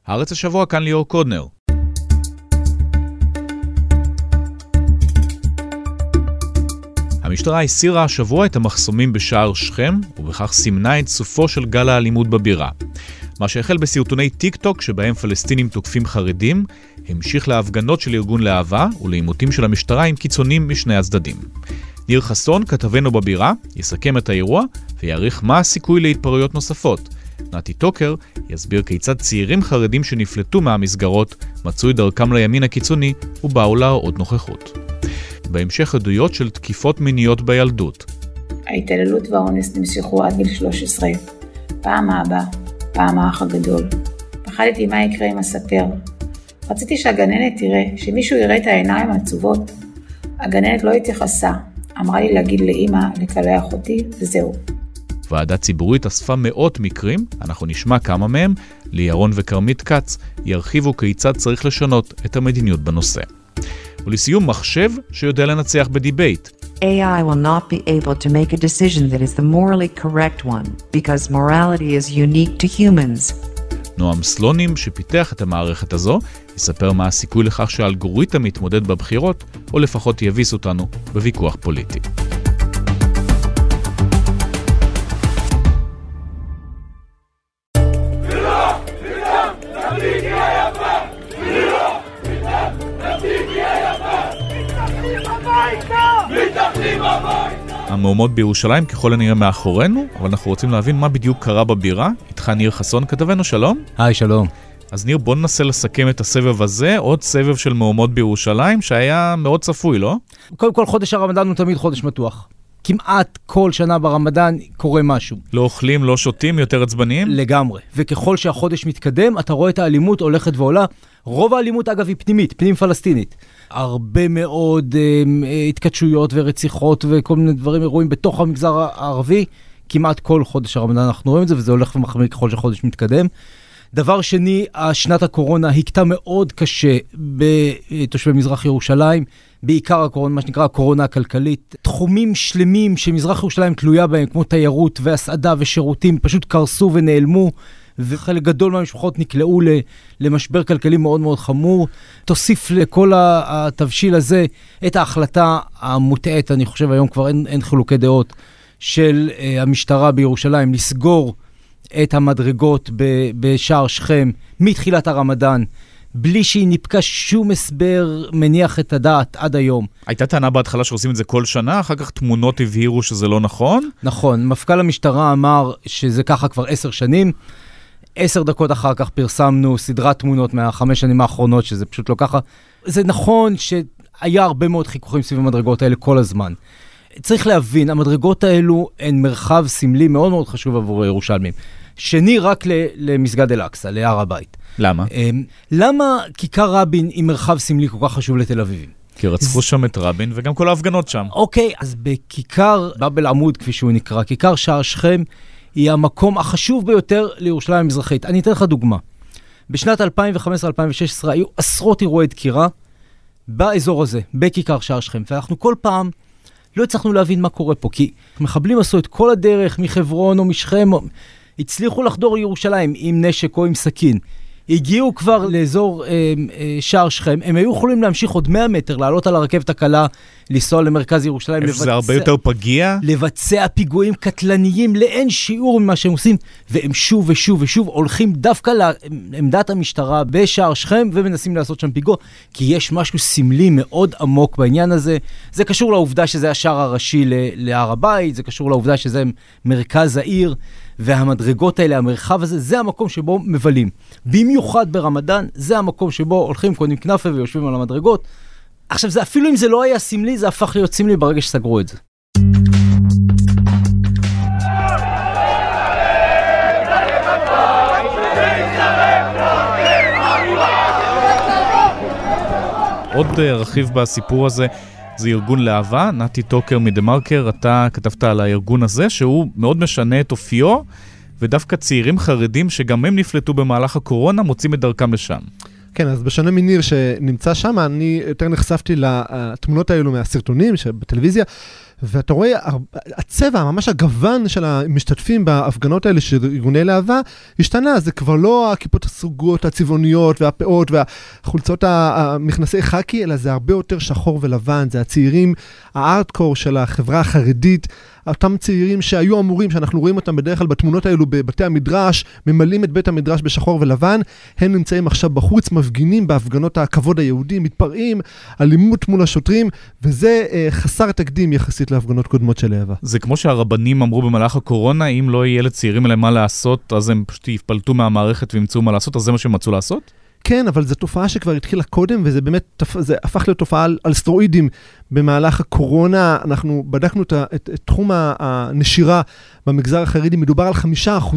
הארץ השבוע, כאן ליאור קודנר. המשטרה הסירה השבוע את המחסומים בשער שכם, ובכך סימנה את סופו של גל האלימות בבירה. מה שהחל בסרטוני טיק טוק שבהם פלסטינים תוקפים חרדים, המשיך להפגנות של ארגון להבה ולעימותים של המשטרה עם קיצונים משני הצדדים. ניר חסון, כתבנו בבירה, יסכם את האירוע ויעריך מה הסיכוי להתפרעויות נוספות. נתי טוקר יסביר כיצד צעירים חרדים שנפלטו מהמסגרות מצאו את דרכם לימין הקיצוני ובאו להראות נוכחות. בהמשך עדויות של תקיפות מיניות בילדות. ההתעללות והאונס נמשכו עד גיל 13. פעם האבא, פעם האח הגדול. פחדתי מה יקרה עם הספר. רציתי שהגננת תראה, שמישהו יראה את העיניים העצובות. הגננת לא התייחסה. אמרה לי להגיד לאמא לקלח אותי, וזהו. ועדה ציבורית אספה מאות מקרים, אנחנו נשמע כמה מהם, לירון וקרמית קץ ירחיבו כיצד צריך לשנות את המדיניות בנושא. ולסיום, מחשב שיודע לנצח בדיבייט. AI will not be able to make a decision that is the morally correct one, because morality is unique to humans. נועם סלונים, שפיתח את המערכת הזו, יספר מה הסיכוי לכך שהאלגוריתם יתמודד בבחירות, או לפחות יביס אותנו בוויכוח פוליטי. המהומות בירושלים ככל הנראה מאחורינו, אבל אנחנו רוצים להבין מה בדיוק קרה בבירה. איתך ניר חסון, כתבנו, שלום. היי, שלום. אז ניר, בוא ננסה לסכם את הסבב הזה, עוד סבב של מהומות בירושלים, שהיה מאוד צפוי, לא? קודם כל, חודש הרמדאן הוא תמיד חודש מתוח. כמעט כל שנה ברמדאן קורה משהו. לא אוכלים, לא שותים, יותר עצבניים? לגמרי. וככל שהחודש מתקדם, אתה רואה את האלימות הולכת ועולה. רוב האלימות, אגב, היא פנימית, פנים פלסטינית. הרבה מאוד התקדשויות ורציחות וכל מיני דברים אירועים בתוך המגזר הערבי. כמעט כל חודש הרמדאן אנחנו רואים את זה, וזה הולך ומחמיר ככל שהחודש מתקדם. דבר שני, שנת הקורונה הכתה מאוד קשה בתושבי מזרח ירושלים, בעיקר הקורונה, מה שנקרא הקורונה הכלכלית. תחומים שלמים שמזרח ירושלים תלויה בהם, כמו תיירות והסעדה ושירותים, פשוט קרסו ונעלמו, וחלק גדול מהמשפחות נקלעו למשבר כלכלי מאוד מאוד חמור. תוסיף לכל התבשיל הזה את ההחלטה המוטעת, אני חושב היום כבר אין חילוקי דעות, של המשטרה בירושלים לסגור את המדרגות בשער שכם מתחילת הרמדאן, בלי שהיא ניפקה שום הסבר מניח את הדעת עד היום. הייתה טענה בהתחלה שעושים את זה כל שנה, אחר כך תמונות הבהירו שזה לא נכון? נכון, מפכ"ל המשטרה אמר שזה ככה כבר 10 שנים, 10 דקות אחר כך פרסמנו סדרת תמונות מה5 שנים האחרונות, שזה פשוט לא ככה. זה נכון שהיה הרבה מאוד חיכוכים סביב המדרגות האלה כל הזמן. צריך להבין, המדרגות האלו הן מרחב סמלי מאוד מאוד חשוב עבור ירושלמים. שני רק למסגד אל-אקצא, להר הבית. למה? למה כיכר רבין היא מרחב סמלי כל כך חשוב לתל אביבים? כי רצחו שם את רבין וגם כל ההפגנות שם. אוקיי, אז בכיכר באב אל-עמוד, כפי שהוא נקרא, כיכר שער שכם, היא המקום החשוב ביותר לירושלים המזרחית. אני אתן לך דוגמה. בשנת 2015-2016 היו עשרות אירועי דקירה באזור הזה, בכיכר שער שכם, ואנחנו כל פעם לא הצלחנו להבין מה קורה פה, כי מחבלים עשו את כל הדרך מחברון או משכם, הצליחו לחדור לירושלים עם נשק או עם סכין. הגיעו כבר לאזור שער שכם, הם היו יכולים להמשיך עוד 100 מטר, לעלות על הרכבת הקלה, לנסוע למרכז ירושלים. זה הרבה יותר פגיע? לבצע פיגועים קטלניים לאין שיעור ממה שהם עושים, והם שוב ושוב ושוב הולכים דווקא לעמדת המשטרה בשער שכם, ומנסים לעשות שם פיגוע, כי יש משהו סמלי מאוד עמוק בעניין הזה. זה קשור לעובדה שזה השער הראשי להר הבית, זה קשור לעובדה שזה מרכז העיר, והמדרגות האלה, המרחב הזה, זה המקום שבו מבלים. במיוחד ברמדאן, זה המקום שבו הולכים, קונים כנפה ויושבים על המדרגות. עכשיו, זה אפילו אם זה לא היה סמלי, זה הפך להיות סמלי ברגע שסגרו את זה. עוד רכיב בסיפור הזה, זה ארגון להבה. נתי טוקר מדמרקר, אתה כתבת על הארגון הזה, שהוא מאוד משנה את אופיו, ודווקא צעירים חרדים שגם הם נפלטו במהלך הקורונה, מוצאים את דרכם לשם. כן, אז בשונה מניר שנמצא שם, אני יותר נחשפתי לתמונות האלו מהסרטונים בטלוויזיה, ואתה רואה, הצבע, ממש הגוון של המשתתפים בהפגנות האלה של ארגוני להבה, השתנה, זה כבר לא הכיפות הסרוגות, הצבעוניות והפאות והחולצות המכנסי חקי, אלא זה הרבה יותר שחור ולבן, זה הצעירים, הארטקור של החברה החרדית, אותם צעירים שהיו אמורים, שאנחנו רואים אותם בדרך כלל בתמונות האלו בבתי המדרש, ממלאים את בית המדרש בשחור ולבן, הם נמצאים עכשיו בחוץ, מפגינים בהפגנות הכבוד היהודי, מתפרעים, אלימות מול השוטרים, וזה חסר תקדים יחסית להפגנות קודמות של להבה. זה כמו שהרבנים אמרו במהלך הקורונה, אם לא יהיה לצעירים אליהם מה לעשות, אז הם פשוט יפלטו מהמערכת וימצאו מה לעשות, אז זה מה שהם מצאו לעשות? כן, אבל זו תופעה שכבר התחילה קודם, וזה באמת, זה הפך להיות תופעה על סטרואידים במהלך הקורונה. אנחנו בדקנו את תחום הנשירה במגזר החרדי, מדובר על 5%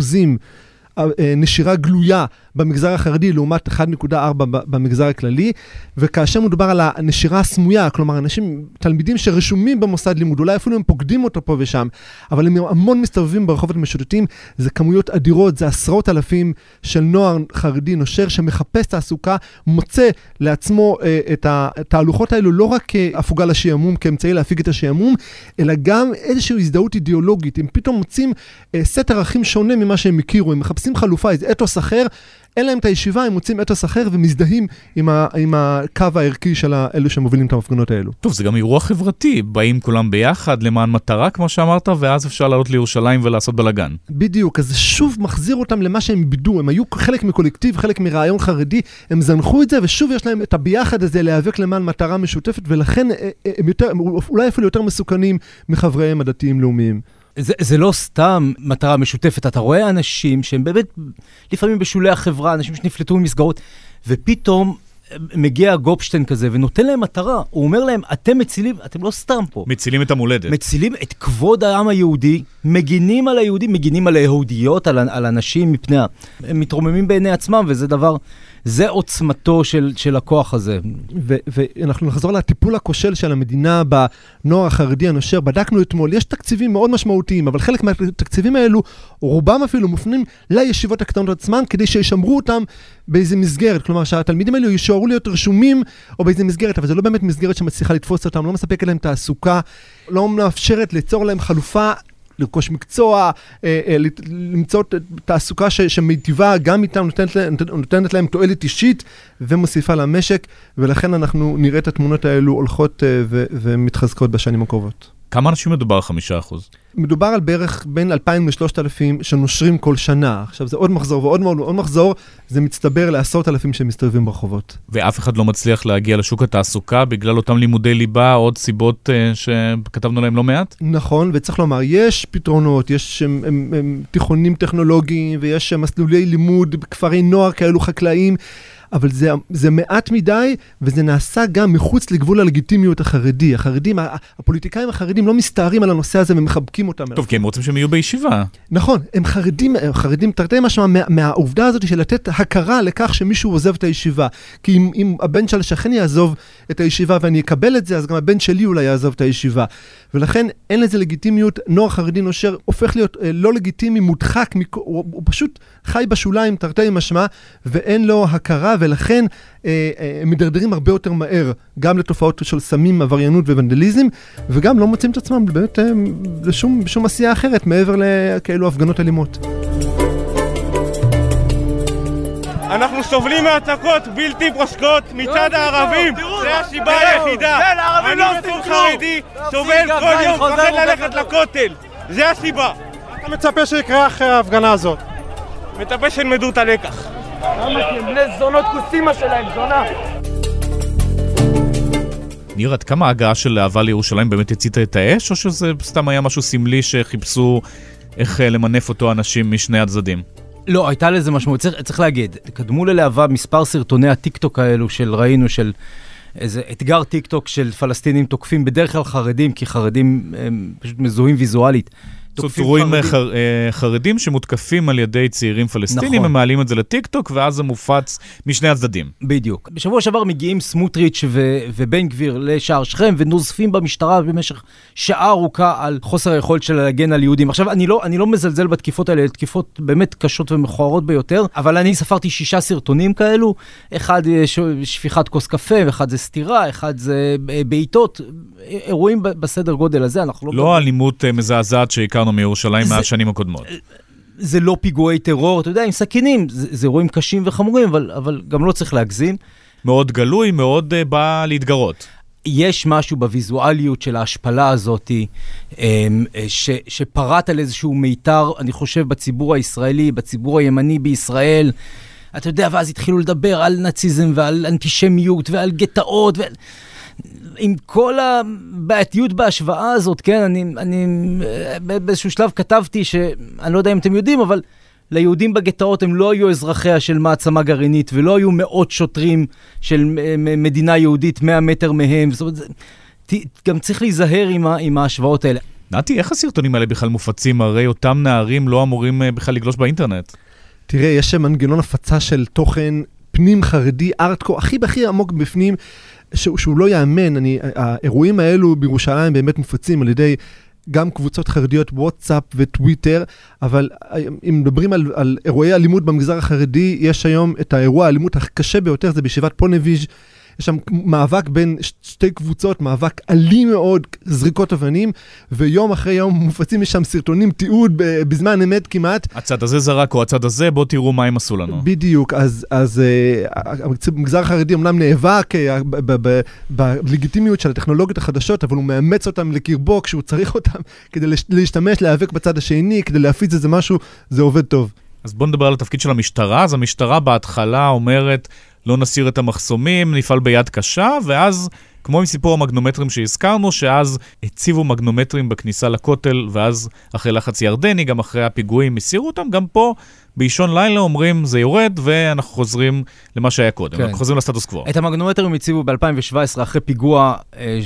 נשירה גלויה במגזר החרדי, לעומת 1.4 במגזר הכללי, וכאשר מדובר על הנשירה הסמויה, כלומר, תלמידים שרשומים במוסד לימוד, אולי אפילו הם פוקדים אותו פה ושם, אבל הם המון מסתובבים ברחובות המשוטטים, זה כמויות אדירות, זה עשרות אלפים של נוער חרדי נושר, שמחפש תעסוקה, מוצא לעצמו את התהלוכות האלו, לא רק כהפוגה לשעמום, כאמצעי להפיג את השעמום, אלא גם איזושהי הזדהות אידיאולוגית, הם פתאום מוצאים סט ערכים שונה ממה שהם הכירו, הם מחפשים חלופה, איזה אתוס אחר, אין להם את הישיבה, הם מוצאים אתוס אחר ומזדהים עם הקו הערכי של אלו שמובילים את המפגנות האלו. טוב, זה גם אירוע חברתי, באים כולם ביחד למען מטרה, כמו שאמרת, ואז אפשר לעלות לירושלים ולעשות בלגן. בדיוק, אז זה שוב מחזיר אותם למה שהם בידו, הם היו חלק מקולקטיב, חלק מרעיון חרדי, הם זנחו את זה, ושוב יש להם את הביחד הזה להיאבק למען מטרה משותפת, ולכן הם אולי אפילו יותר מסוכנים מחבריהם הדתיים לאומיים. זה לא סתם מטרה משותפת, אתה רואה אנשים שהם באמת לפעמים בשולי החברה, אנשים שנפלטו ממסגרות, ופתאום מגיע גופשטיין כזה ונותן להם מטרה, הוא אומר להם, אתם מצילים, אתם לא סתם פה. מצילים את המולדת. מצילים את כבוד העם היהודי, מגינים על היהודים, מגינים על היהודיות, על אנשים מפני, הם מתרוממים בעיני עצמם, וזה דבר, זה עוצמתו של הכוח הזה. ואנחנו נחזור לטיפול הכושל של המדינה בנוער החרדי הנושר, בדקנו אתמול, יש תקציבים מאוד משמעותיים, אבל חלק מהתקציבים האלו, רובם אפילו מופנים לישיבות הקטנות עצמן, כדי שישמרו אותם באיזה מסגרת, כלומר שהתלמידים האלו יישארו להיות רשומים או באיזה מסגרת, אבל זה לא באמת מסגרת שמצליחה לתפוס אותם, לא מספקת להם תעסוקה, לא מאפשרת ליצור להם חלופה, לרכוש מקצוע, למצוא תעסוקה שמיטיבה גם איתם, נותנת להם תועלת אישית ומוסיפה למשק, ולכן אנחנו נראה את התמונות האלו הולכות ומתחזקות בשנים הקרובות. כמה אנשים מדובר 5%? מדובר על בערך בין 2,000 ל-3,000 שנושרים כל שנה. עכשיו זה עוד מחזור ועוד מחזור, זה מצטבר לעשרות אלפים שמסתובבים ברחובות. ואף אחד לא מצליח להגיע לשוק התעסוקה בגלל אותם לימודי ליבה, עוד סיבות שכתבנו להם לא מעט? נכון, וצריך לומר, יש פתרונות, יש תיכונים טכנולוגיים, ויש מסלולי לימוד בכפרי נוער כאלו חקלאיים, אבל זה מעט מדי, וזה נעשה גם מחוץ לגבול הלגיטימיות החרדי. הפוליטיקאים החרדים לא מסתערים על הנושא הזה ומחבקים אותם. טוב, כי הם רוצים שהם יהיו בישיבה. נכון, הם חרדים תרתי משמע מהעובדה הזאת של לתת הכרה לכך שמישהו עוזב את הישיבה. כי אם הבן של השכן יעזוב את הישיבה ואני אקבל את זה, אז גם הבן שלי אולי יעזוב את הישיבה. ולכן אין לזה לגיטימיות, נוער חרדי נושר הופך להיות לא לגיטימי, מודחק, הוא פשוט חי בשוליים תרתי משמע, ואין לו הכרה, ולכן הם מדרדרים הרבה יותר מהר, גם לתופעות של סמים, עבריינות וונדליזם, וגם לא מוצאים את עצמם באמת לשום עשייה אחרת, מעבר לכאלו הפגנות אלימות. אנחנו סובלים מהצקות בלתי פוסקות מצד הערבים, זה הסיבה היחידה. אני בתור חרדי סובל כל יום, פחד ללכת לכותל, זה הסיבה. אתה מצפה שיקרה אחרי ההפגנה הזאת? מצפה שנלמדו את הלקח. למה כי הם בני זונות כוסימה שלהם, זונה. ניר, עד כמה ההגעה של להבה לירושלים באמת הציתה את האש, או שזה סתם היה משהו סמלי שחיפשו איך למנף אותו אנשים משני הצדדים? לא, הייתה לזה משמעות, צריך להגיד, קדמו ללהבה מספר סרטוני הטיקטוק האלו ראינו של איזה אתגר טיקטוק של פלסטינים תוקפים בדרך כלל חרדים, כי חרדים הם פשוט מזוהים ויזואלית, רואים חרדים שמותקפים על ידי צעירים פלסטינים, הם מעלים את זה לטיק-טוק, ואז זה מופץ משני הצדדים. בדיוק. בשבוע שעבר מגיעים סמוטריץ' ובן גביר לשער שכם, ונוזפים במשטרה במשך שעה ארוכה על חוסר היכולת של להגן על יהודים. עכשיו, אני לא מזלזל בתקיפות האלה, תקיפות באמת קשות ומכוערות ביותר, אבל אני ספרתי 6 סרטונים כאלו, אחד שפיכת כוס קפה, אחד זה סתירה, אחד זה בעיטות, אירועים בסדר גודל הזה, אנחנו לא אלימות מזעזעת שהכרנו מירושלים מהשנים הקודמות. זה לא פיגועי טרור, אתה יודע, עם סכינים, זה אירועים קשים וחמורים, אבל גם לא צריך להגזים. מאוד גלוי, מאוד בא להתגרות. יש משהו בוויזואליות של ההשפלה הזאת, שפרט על איזשהו מיתר, אני חושב, בציבור הישראלי, בציבור הימני בישראל, אתה יודע, ואז התחילו לדבר על נאציזם ועל אנטישמיות ועל גטאות, עם כל הבעייתיות בהשוואה הזאת, כן, אני באיזשהו שלב כתבתי שאני לא יודע אם אתם יודעים, אבל ליהודים בגטאות הם לא היו אזרחיה של מעצמה גרעינית, ולא היו מאות שוטרים של מדינה יהודית 100 מטר מהם, זאת אומרת, גם צריך להיזהר עם ההשוואות האלה. נתי, איך הסרטונים האלה בכלל מופצים? הרי אותם נערים לא אמורים בכלל לגלוש באינטרנט. תראה, יש מנגנון הפצה של תוכן פנים חרדי, ארטקו, הכי עמוק בפנים, שהוא לא יאמן. האירועים האלו בירושלים באמת מופצים על ידי גם קבוצות חרדיות, וואטסאפ וטוויטר, אבל אם מדברים על אירועי אלימות במגזר החרדי, יש היום את האירוע האלימות הקשה ביותר, זה בישיבת פונביז'. יש שם מאבק בין שתי קבוצות, מאבק אלים מאוד, זריקות אבנים, ויום אחרי יום מופצים משם סרטונים, תיעוד בזמן אמת כמעט. הצד הזה זרק או הצד הזה, בוא תראו מה הם עשו לנו. בדיוק, אז המגזר החרדי אמנם נאבק בלגיטימיות של הטכנולוגיות החדשות, אבל הוא מאמץ אותם לקרבו כשהוא צריך אותם, כדי להשתמש, להיאבק בצד השני, כדי להפיץ איזה משהו, זה עובד טוב. אז בוא נדבר על התפקיד של המשטרה. אז המשטרה בהתחלה אומרת, לא נסיר את המחסומים, נפעל ביד קשה, ואז, כמו עם סיפור המגנומטרים שהזכרנו, שאז הציבו מגנומטרים בכניסה לכותל, ואז אחרי לחץ ירדני, גם אחרי הפיגועים הסירו אותם, גם פה באישון לילה אומרים, זה יורד, ואנחנו חוזרים למה שהיה קודם, אנחנו חוזרים לסטטוס קוו. את המגנומטרים הציבו ב-2017, אחרי פיגוע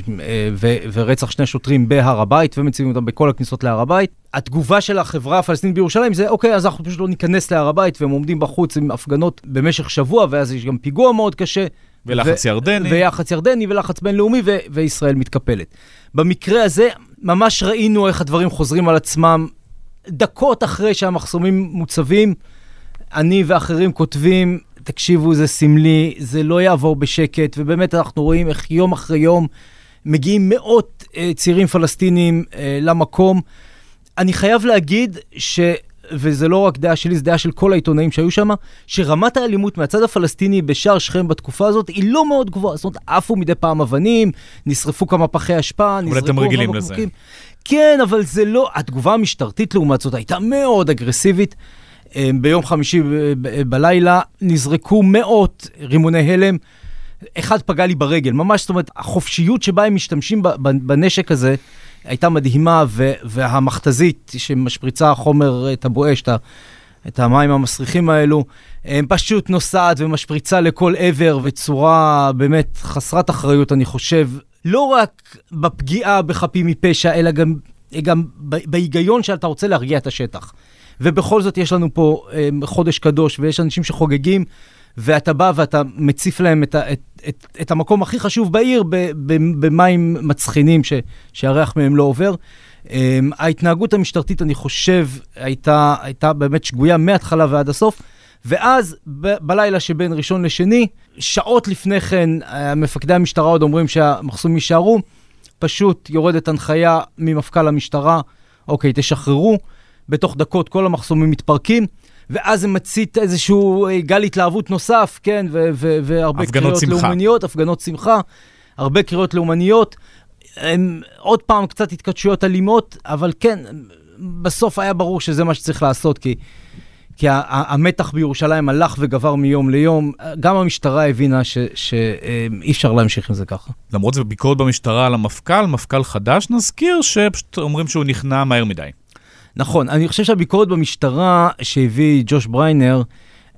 ורצח 2 שוטרים בהר הבית, ומציבים אותם בכל הכניסות להר הבית. התגובה של החברה הפלסטינית בירושלים זה, אוקיי, אז אנחנו פשוט לא ניכנס להר הבית, והם עומדים בחוץ עם הפגנות במשך שבוע, ואז יש גם פיגוע מאוד קשה. ולחץ ירדני. ולחץ ירדני ולחץ בינלאומי, וישראל מתקפלת. במקרה הזה, ממש ראינו איך הדברים חוזרים על עצמם, דקות אחרי שהמחסומים מוצבים, אני ואחרים כותבים, תקשיבו, זה סמלי, זה לא יעבור בשקט, ובאמת אנחנו רואים איך יום אחרי יום מגיעים מאות צעירים פלסטינים למקום. אני חייב להגיד וזה לא רק דעה שלי, זה דעה של כל העיתונאים שהיו שם, שרמת האלימות מהצד הפלסטיני בשער שכם בתקופה הזאת היא לא מאוד גבוהה. זאת אומרת, עפו מדי פעם אבנים, נשרפו כמה פחי השפעה, אבל אתם רגילים לזה. כן, אבל זה לא, התגובה המשטרתית לעומת זאת הייתה מאוד אגרסיבית. ביום חמישי בלילה נזרקו מאות רימוני הלם, אחד פגע לי ברגל, ממש, זאת אומרת, החופשיות שבה הם משתמשים בנשק הזה, הייתה מדהימה, והמכתזית שמשפריצה החומר, את הבואש, את המים המסריחים האלו, הם פשוט נוסעת ומשפריצה לכל עבר, וצורה באמת חסרת אחריות, אני חושב, לא רק בפגיעה בחפים מפשע, אלא גם בהיגיון שאתה רוצה להרגיע את השטח. ובכל זאת יש לנו פה חודש קדוש, ויש אנשים שחוגגים, ואתה בא ואתה מציף להם את המקום הכי חשוב בעיר במים מצחינים שהריח מהם לא עובר. ההתנהגות המשטרתית, אני חושב, הייתה באמת שגויה מההתחלה ועד הסוף, ואז בלילה שבין ראשון לשני, שעות לפני כן, מפקדי המשטרה עוד אומרים שהמחסומים יישארו, פשוט יורדת הנחיה ממפכ"ל המשטרה, אוקיי, תשחררו, בתוך דקות כל המחסומים מתפרקים, ואז זה מצית איזשהו גל התלהבות נוסף, כן, והרבה קריאות לאומניות, הפגנות שמחה, הרבה קריאות לאומניות, עוד פעם קצת התקדשויות אלימות, אבל כן, בסוף היה ברור שזה מה שצריך לעשות, כי המתח בירושלים הלך וגבר מיום ליום, גם המשטרה הבינה שאי אפשר להמשיך עם זה ככה. למרות זה ביקורת במשטרה על המפכ"ל, מפכ"ל חדש, נזכיר שפשוט אומרים שהוא נכנע מהר מדי. נכון, אני חושב שהביקורת במשטרה שהביא ג'וש בריינר,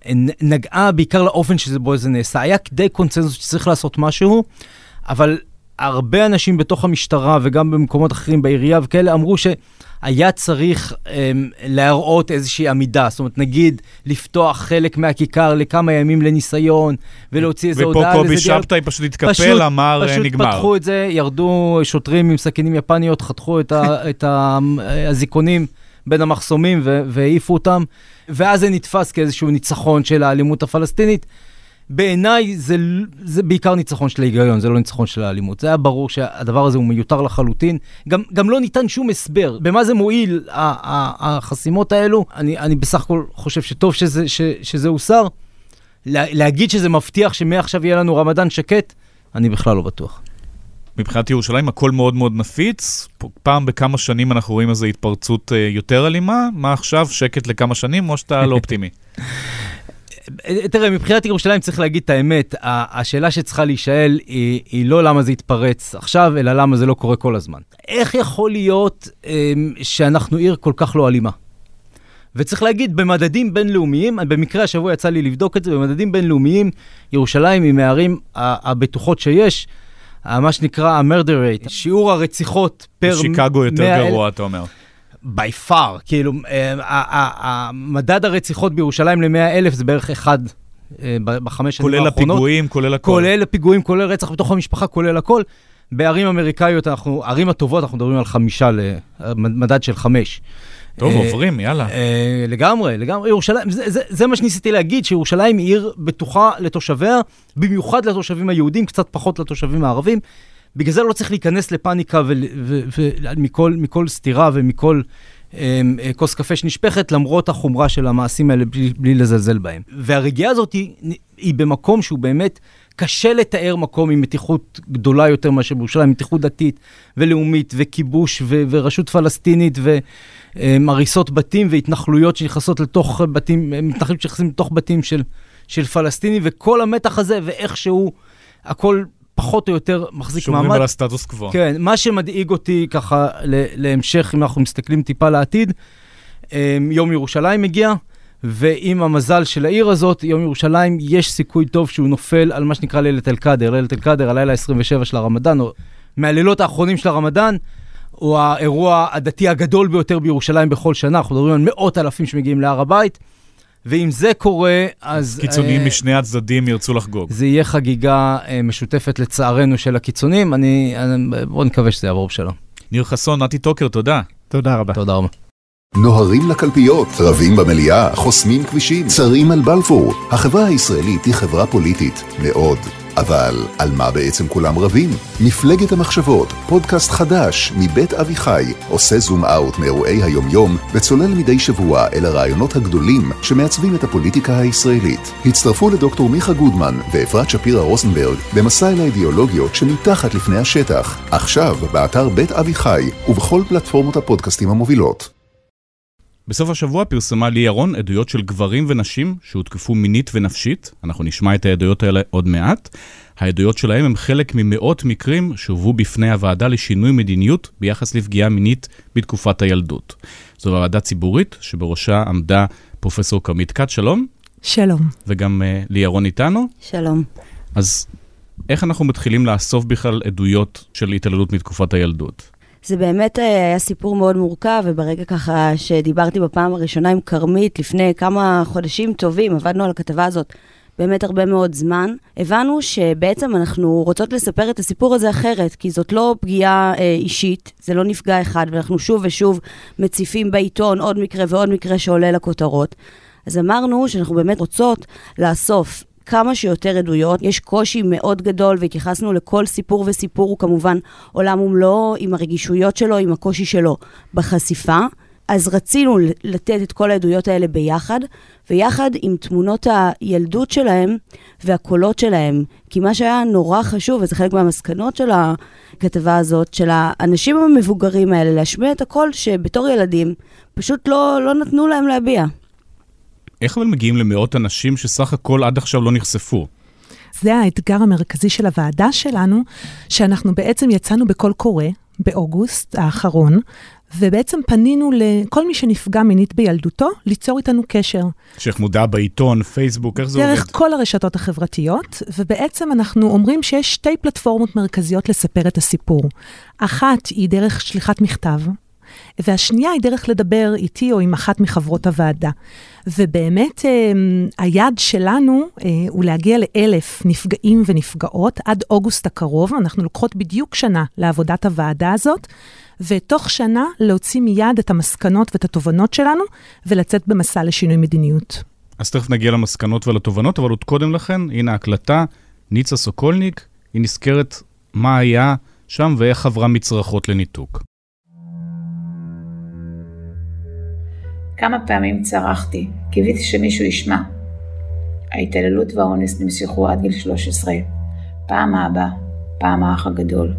נגעה בעיקר לאופן שזה בו זה נעשה. היה כדי קונצנזוס שצריך לעשות משהו, אבל הרבה אנשים בתוך המשטרה וגם במקומות אחרים בעירייה וכאלה אמרו שהיה צריך להראות איזושהי עמידה, זאת אומרת נגיד לפתוח חלק מהכיכר לכמה ימים לניסיון ולהוציא איזו הודעה. ופה קובי שבתאי פשוט התקפל, אמר נגמר. פשוט פתחו את זה, ירדו שוטרים עם סכינים יפניות, חתכו את הזיכונים בין המחסומים והעיפו אותם, ואז זה נתפס כאיזשהו ניצחון של האלימות הפלסטינית. בעיניי זה בעיקר ניצחון של ההיגיון, זה לא ניצחון של האלימות. זה היה ברור שהדבר הזה הוא מיותר לחלוטין. גם לא ניתן שום הסבר. במה זה מועיל, החסימות האלו? אני בסך הכל חושב שטוב שזה הוסר. להגיד שזה מבטיח שמעכשיו יהיה לנו רמדאן שקט, אני בכלל לא בטוח. מבחינת ירושלים הכל מאוד מאוד נפיץ, פעם בכמה שנים אנחנו רואים איזו התפרצות יותר אלימה, מה עכשיו שקט לכמה שנים או שאתה לא אופטימי? תראה, מבחינת ירושלים צריך להגיד את האמת, השאלה שצריכה להישאל היא לא למה זה יתפרץ עכשיו, אלא למה זה לא קורה כל הזמן. איך יכול להיות שאנחנו עיר כל כך לא אלימה? וצריך להגיד, במדדים בינלאומיים, במקרה השבוע יצא לי לבדוק את זה, במדדים בינלאומיים, ירושלים היא מהערים הבטוחות שיש, מה שנקרא ה-murder rate, שיעור הרציחות פר... שיקגו יותר גרוע, אתה אומר. by far, כאילו, המדד הרציחות בירושלים ל-100,000 זה בערך אחד בחמש שנים האחרונות. כולל הפיגועים, כולל הכל. כולל הפיגועים, כולל רצח בתוך המשפחה, כולל הכל. בערים אמריקאיות, ערים הטובות, אנחנו מדברים על 5, מדד של 5. טוב, עוברים, יאללה. לגמרי, ירושלים, זה מה שניסיתי להגיד, שירושלים היא עיר בטוחה לתושביה, במיוחד לתושבים היהודים, קצת פחות לתושבים הערבים, בגלל זה לא צריך להיכנס לפאניקה מכל סתירה ומכל כוס קפה שנשפכת, למרות החומרה של המעשים האלה בלי לזלזל בהם. והרגיעה הזאת היא במקום שהוא באמת קשה לתאר מקום עם מתיחות גדולה יותר מאשר בירושלים, מתיחות דתית ולאומית וכיבוש ורשות פלסטינית והריסות בתים והתנחלויות שנכנסות לתוך בתים, מתנחלים שנכנסים לתוך בתים של פלסטינים, וכל המתח הזה ואיכשהו הכל פחות או יותר מחזיק מעמד. שומרים על הסטטוס קוו. כן, מה שמדאיג אותי ככה להמשך, אם אנחנו מסתכלים טיפה לעתיד, יום ירושלים מגיע, ועם המזל של העיר הזאת, יום ירושלים, יש סיכוי טוב שהוא נופל על מה שנקרא לילת אל-קאדר. לילת אל-קאדר, הלילה 27 של הרמדאן, או מהלילות האחרונים של הרמדאן, הוא האירוע הדתי הגדול ביותר בירושלים בכל שנה. אנחנו מדברים על מאות אלפים שמגיעים להר הבית, ואם זה קורה, אז... קיצוניים משני הצדדים ירצו לחגוג. זה יהיה חגיגה משותפת לצערנו של הקיצונים. בואו נקווה שזה יעבור בשלום. ניר חסון, נתי טוקר, תודה. תודה רבה. תודה רבה. נוהרים לקלפיות, רבים במליאה, חוסמים כבישים, צרים על בלפור. החברה הישראלית היא חברה פוליטית מאוד. אבל על מה בעצם כולם רבים? מפלגת המחשבות, פודקאסט חדש מבית אביחי, עושה זום אאוט מאירועי היום-יום וצולל מדי שבוע אל הרעיונות הגדולים שמעצבים את הפוליטיקה הישראלית. הצטרפו לדוקטור מיכה גודמן ואפרת שפירה רוזנברג במסע אל האידיאולוגיות שמתחת לפני השטח. עכשיו באתר בית אביחי ובכל פלטפורמות הפודקאסטים המובילות. בסוף השבוע פרסמה לי ירון עדויות של גברים ונשים שהותקפו מינית ונפשית. אנחנו נשמע את העדויות האלה עוד מעט. העדויות שלהם הם חלק ממאות מקרים שהובאו בפני הוועדה לשינוי מדיניות ביחס לפגיעה מינית בתקופת הילדות. זו ועדה ציבורית שבראשה עמדה פרופסור כרמית כץ. שלום. שלום. וגם לי ירון איתנו. שלום. אז איך אנחנו מתחילים לאסוף בכלל עדויות של התעללות מתקופת הילדות? זה באמת היה סיפור מאוד מורכב, וברגע ככה שדיברתי בפעם הראשונה עם כרמית, לפני כמה חודשים טובים, עבדנו על הכתבה הזאת באמת הרבה מאוד זמן, הבנו שבעצם אנחנו רוצות לספר את הסיפור הזה אחרת, כי זאת לא פגיעה אישית, זה לא נפגע אחד, ואנחנו שוב ושוב מציפים בעיתון עוד מקרה ועוד מקרה שעולה לכותרות. אז אמרנו שאנחנו באמת רוצות לאסוף כמה שיותר עדויות, יש קושי מאוד גדול, והתייחסנו לכל סיפור וסיפור, הוא כמובן עולם ומלואו, עם הרגישויות שלו, עם הקושי שלו בחשיפה, אז רצינו לתת את כל העדויות האלה ביחד, ויחד עם תמונות הילדות שלהם והקולות שלהם, כי מה שהיה נורא חשוב, וזה חלק מהמסקנות של הכתבה הזאת, של האנשים המבוגרים האלה, להשמיע את הקול שבתור ילדים פשוט לא נתנו להם להביע. איך אבל מגיעים למאות אנשים שסך הכל עד עכשיו לא נחשפו? זה האתגר המרכזי של הוועדה שלנו, שאנחנו בעצם יצאנו בקול קורא באוגוסט האחרון, ובעצם פנינו לכל מי שנפגע מינית בילדותו, ליצור איתנו קשר. שייך מודע בעיתון, פייסבוק, איך זה עובד? דרך כל הרשתות החברתיות, ובעצם אנחנו אומרים שיש 2 פלטפורמות מרכזיות לספר את הסיפור. אחת היא דרך שליחת מכתב, והשנייה היא דרך לדבר איתי או עם אחת מחברות הוועדה. ובאמת היעד שלנו הוא להגיע ל1,000 נפגעים ונפגעות עד אוגוסט הקרוב. אנחנו לוקחות בדיוק שנה לעבודת הוועדה הזאת, ותוך שנה להוציא מיד את המסקנות ואת התובנות שלנו, ולצאת במסע לשינוי מדיניות. אז תכף נגיע למסקנות ולתובנות, אבל עוד קודם לכן, הנה ההקלטה, ניצה סוקולניק, היא נזכרת מה היה שם ואיך עברה מצרכות לניתוק. כמה פעמים צרחתי, קיוויתי שמישהו ישמע. ההתעללות והאונס נמשכו עד גיל 13. פעם האבא, פעם האח הגדול.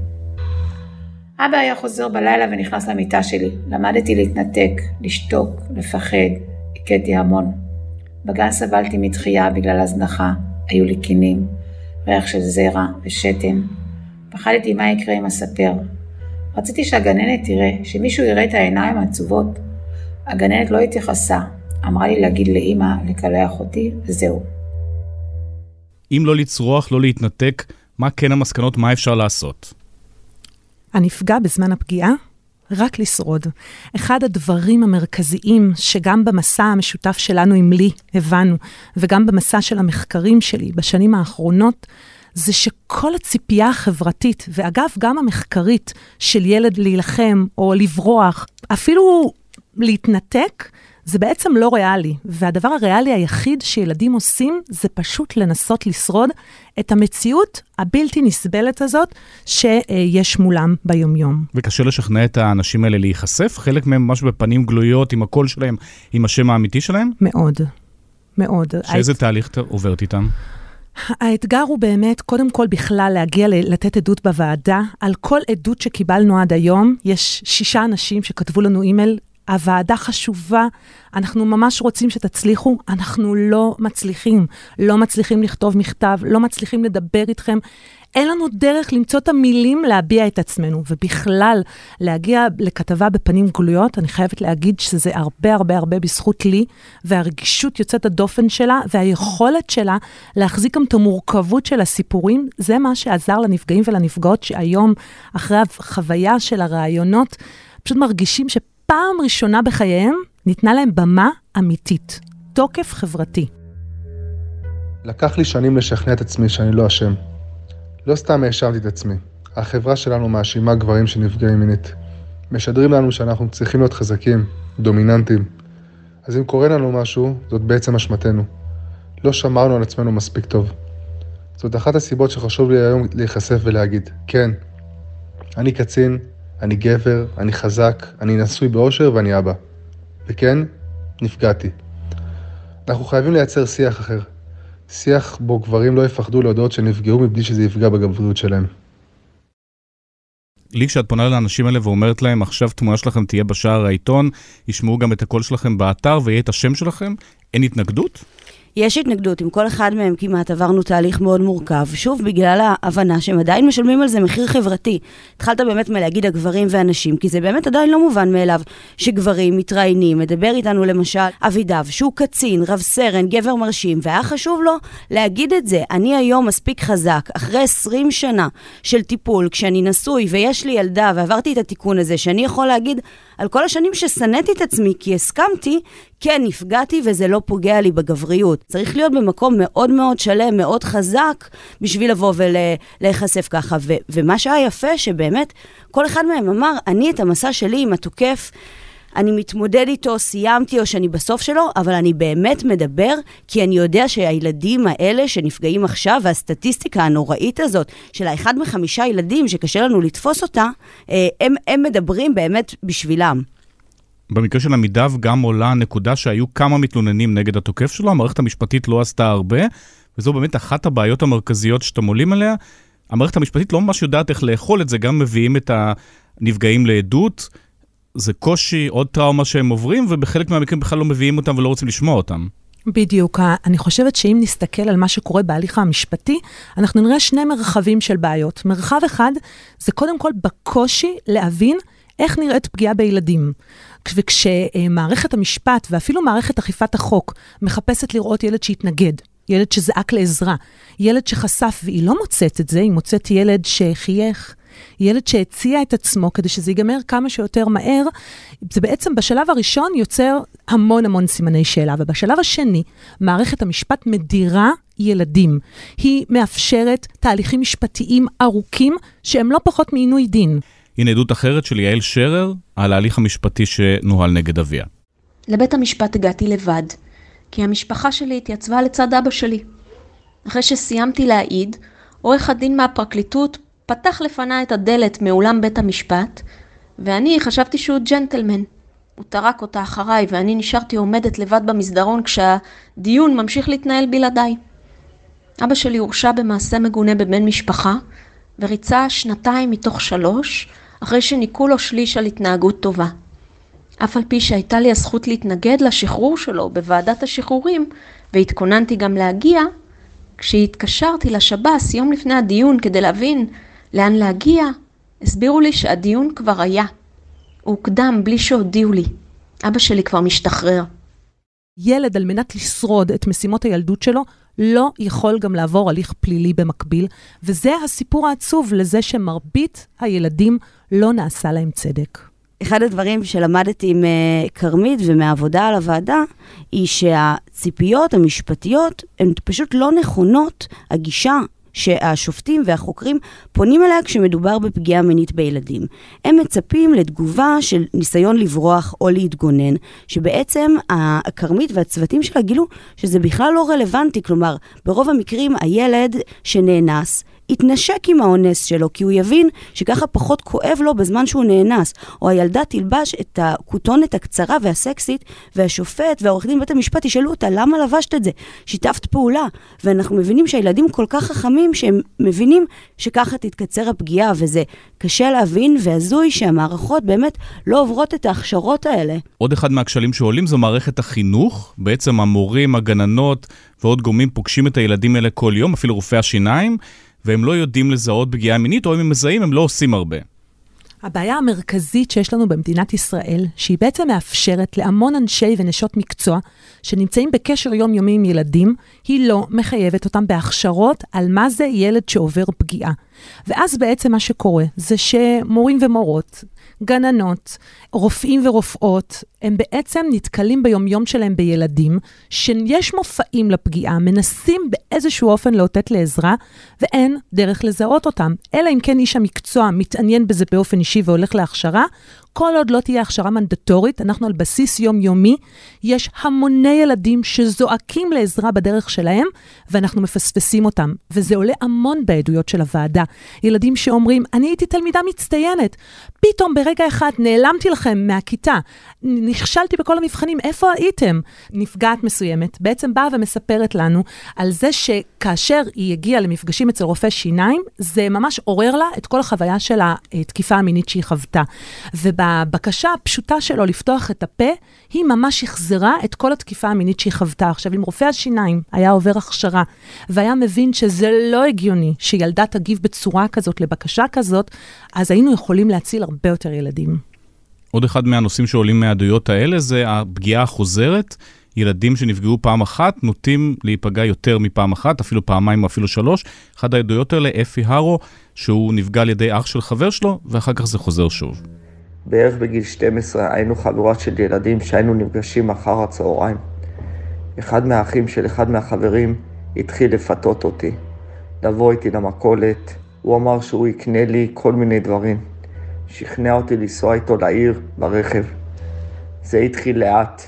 אבא היה חוזר בלילה ונכנס למיטה שלי. למדתי להתנתק, לשתוק, לפחד. הכיתי המון. בגן סבלתי מתחייה בגלל הזנחה. היו לי קינים, ריח של זרע ושתן. פחדתי מה יקרה עם הספר. רציתי שהגננת תראה, שמישהו יראה את העיניים העצובות. הגננת לא התייחסה. אמרה לי להגיד לאמא לקלח אותי, וזהו. אם לא לצרוח, לא להתנתק, מה כן המסקנות, מה אפשר לעשות? הנפגע בזמן הפגיעה, רק לשרוד. אחד הדברים המרכזיים שגם במסע המשותף שלנו עם לי הבנו, וגם במסע של המחקרים שלי בשנים האחרונות, זה שכל הציפייה החברתית, ואגב גם המחקרית של ילד להילחם או לברוח, אפילו להתנתק, זה בעצם לא ריאלי. והדבר הריאלי היחיד שילדים עושים, זה פשוט לנסות לשרוד את המציאות הבלתי נסבלת הזאת, שיש מולם ביומיום. וקשה לשכנע את האנשים האלה להיחשף? חלק מהם ממש בפנים גלויות, עם הקול שלהם, עם השם האמיתי שלהם? מאוד, מאוד. שאיזה תהליך עוברת איתם? האתגר הוא באמת, קודם כל בכלל להגיע לתת עדות בוועדה. על כל עדות שקיבלנו עד היום, יש 6 אנשים שכתבו לנו אימייל, הוועדה חשובה, אנחנו ממש רוצים שתצליחו, אנחנו לא מצליחים לכתוב מכתב, לא מצליחים לדבר איתכם, אין לנו דרך למצוא את המילים להביע את עצמנו, ובכלל להגיע לכתבה בפנים גלויות, אני חייבת להגיד שזה הרבה בזכות לי, והרגישות יוצאת הדופן שלה, והיכולת שלה להחזיק גם את המורכבות של הסיפורים, זה מה שעזר לנפגעים ולנפגעות, שהיום אחרי החוויה של הרעיונות, פשוט מרגישים פעם ראשונה בחייהם ניתנה להם במה אמיתית, תוקף חברתי. לקח לי שנים לשכנע את עצמי שאני לא אשם. לא סתם האשמתי את עצמי. החברה שלנו מאשימה גברים שנפגעים מינית. משדרים לנו שאנחנו צריכים להיות חזקים, דומיננטיים. אז אם קורה לנו משהו, זאת בעצם אשמתנו. לא שמרנו על עצמנו מספיק טוב. זאת אחת הסיבות שחשוב לי היום להיחשף ולהגיד, כן, אני קצין, אני גבר, אני חזק, אני נשוי באושר ואני אבא. וכן, נפגעתי. אנחנו חייבים לייצר שיח אחר. שיח בו גברים לא יפחדו להודות שנפגעו מבלי שזה יפגע בגבריות שלהם. לי כשאת פונה לאנשים האלה ואומרת להם, עכשיו תמונה שלכם תהיה בשער העיתון, ישמעו גם את הקול שלכם באתר ויהיה את השם שלכם, אין התנגדות? יש התנגדות, עם כל אחד מהם כמעט עברנו תהליך מאוד מורכב, שוב בגלל ההבנה שהם עדיין משלמים על זה מחיר חברתי. התחלת באמת מלהגיד הגברים והנשים, כי זה באמת עדיין לא מובן מאליו שגברים מתראיינים, מדבר איתנו למשל אבידב, שהוא קצין, רב סרן, גבר מרשים, והיה חשוב לו להגיד את זה. אני היום מספיק חזק, אחרי 20 שנה של טיפול, כשאני נשוי ויש לי ילדה ועברתי את התיקון הזה, שאני יכול להגיד על כל השנים שסנתי את עצמי, כי הסכמתי, כן, נפגעתי וזה לא פוגע לי בגבריות. צריך להיות במקום מאוד מאוד שלם, מאוד חזק, בשביל לבוא ולהיחשף ככה. ומה שהיה יפה, שבאמת, כל אחד מהם אמר, אני את המסע שלי עם התוקף, אני מתמודד איתו, סיימתי או שאני בסוף שלו, אבל אני באמת מדבר, כי אני יודע שהילדים האלה שנפגעים עכשיו, והסטטיסטיקה הנוראית הזאת, של 1 מ-5 ילדים שקשה לנו לתפוס אותה, הם מדברים באמת בשבילם. במקרה של עמידב גם עולה נקודה שהיו כמה מתלוננים נגד התוקף שלו, המערכת המשפטית לא עשתה הרבה, וזו באמת אחת הבעיות המרכזיות שאתם עולים עליה. המערכת המשפטית לא ממש יודעת איך לאכול את זה, גם מביאים את הנפגעים לעדות, זה קושי, עוד טראומה שהם עוברים, ובחלק מהמקרים בכלל לא מביאים אותם ולא רוצים לשמוע אותם. בדיוק, אני חושבת שאם נסתכל על מה שקורה בהליך המשפטי, אנחנו נראה 2 מרחבים של בעיות. מרחב אחד זה קודם כל בקושי להבין איך נראית פגיעה בילדים. וכשמערכת המשפט ואפילו מערכת אכיפת החוק מחפשת לראות ילד שהתנגד, ילד שזעק לעזרה, ילד שחשף והיא לא מוצאת את זה, היא מוצאת ילד שחייך, ילד שהציע את עצמו כדי שזה ייגמר כמה שיותר מהר, זה בעצם בשלב הראשון יוצר המון סימני שאלה, ובשלב השני מערכת המשפט מדירה ילדים. היא מאפשרת תהליכים משפטיים ארוכים שהם לא פחות מעינוי דין. הנה עדות אחרת של יעל שרר על ההליך המשפטי שנוהל נגד אביה. לבית המשפט הגעתי לבד, כי המשפחה שלי התייצבה לצד אבא שלי. אחרי שסיימתי להעיד, עורך הדין מהפרקליטות פתח לפנה את הדלת מאולם בית המשפט, ואני חשבתי שהוא ג'נטלמן. הוא טרק אותה אחריי, ואני נשארתי עומדת לבד במסדרון כשהדיון ממשיך להתנהל בלעדיי. אבא שלי הורשע במעשה מגונה בבן משפחה, וריצה 2 מתוך 3, אחרי שניקו לו שליש על התנהגות טובה. אף על פי שהייתה לי הזכות להתנגד לשחרור שלו בוועדת השחרורים, והתכוננתי גם להגיע, כשהתקשרתי לשב"ס יום לפני הדיון כדי להבין לאן להגיע, הסבירו לי שהדיון כבר היה. הוא הוקדם בלי שהודיעו לי. אבא שלי כבר משתחרר. ילד על מנת לשרוד את משימות הילדות שלו, לא יכול גם לעבור הליך פלילי במקביל, וזה הסיפור העצוב לזה שמרבית הילדים לא נעשה להם צדק. אחד הדברים שלמדתי עם קרמית ומהעבודה על הוועדה, היא שהציפיות המשפטיות הן פשוט לא נכונות. הגישה שהשופטים והחוקרים פונים אליה כשמדובר בפגיעה מינית בילדים. הם מצפים לתגובה של ניסיון לברוח או להתגונן, שבעצם הקרמית והצוותים שלה גילו שזה בכלל לא רלוונטי. כלומר, ברוב המקרים הילד שנאנס יתנשק עם האונס שלו, כי הוא יבין שככה פחות כואב לו בזמן שהוא נאנס. או הילדה תלבש את הכותונת הקצרה והסקסית, והשופט והעורך דין בית המשפט ישאלו אותה, למה לבשת את זה? שיתפת פעולה. ואנחנו מבינים שהילדים כל כך חכמים, שהם מבינים שככה תתקצר הפגיעה, וזה קשה להבין, והזוי שהמערכות באמת לא עוברות את ההכשרות האלה. עוד אחד מהכשלים שעולים זו מערכת החינוך. בעצם המורים, הגננות ועוד גורמים פוגשים את הילדים האלה כל יום, אפילו רופאי השיניים, והם לא יודעים לזהות פגיעה מינית, או אם הם מזהים, הם לא עושים הרבה. הבעיה המרכזית שיש לנו במדינת ישראל, שהיא בעצם מאפשרת להמון אנשי ונשות מקצוע, שנמצאים בקשר יומיומי עם ילדים, היא לא מחייבת אותם בהכשרות על מה זה ילד שעובר פגיעה. ואז בעצם מה שקורה, זה שמורים ומורות, גננות, רופאים ורופאות, הם בעצם נתקלים ביומיום שלהם בילדים, שיש מופעים לפגיעה, מנסים באיזשהו אופן לאותת לעזרה, ואין דרך לזהות אותם. אלא אם כן איש המקצוע מתעניין בזה באופן אישי והולך להכשרה, כל עוד לא תהיה הכשרה מנדטורית, אנחנו על בסיס יומיומי, יש המוני ילדים שזועקים לעזרה בדרך שלהם, ואנחנו מפספסים אותם. וזה עולה המון בעדויות של הוועדה. ילדים שאומרים, אני הייתי תלמידה מצטיינת, פתאום ברגע אחד נעלמתי לכם מהכיתה, נכשלתי בכל המבחנים, איפה הייתם? נפגעת מסוימת, בעצם באה ומספרת לנו על זה שכאשר היא הגיעה למפגשים אצל רופא שיניים, זה ממש עורר לה את כל החוויה של התקיפה המינית שהיא חוותה. ובבקשה הפשוטה שלו לפתוח את הפה, היא ממש החזרה את כל התקיפה המינית שהיא חוותה. עכשיו, אם רופא השיניים היה עובר הכשרה, והיה מבין שזה לא הגיוני שילדה תגיב בצורה כזאת לבקשה כזאת, אז היינו יכולים להציל הרבה יותר ילדים. עוד אחד מהנושאים שעולים מהעדויות האלה זה הפגיעה החוזרת. ילדים שנפגעו פעם אחת נוטים להיפגע יותר מפעם אחת, אפילו פעמיים או אפילו 3. אחד העדויות האלה, אפי הרו, שהוא נפגע על ידי אח של חבר שלו, ואחר כך זה חוזר שוב. בערך בגיל 12 היינו חבורת של ילדים שהיינו נפגשים אחר הצהריים. אחד מהאחים של אחד מהחברים התחיל לפתות אותי, לבוא איתי למכולת. הוא אמר שהוא יקנה לי כל מיני דברים. שכנע אותי לנסוע איתו לעיר ברכב. זה התחיל לאט.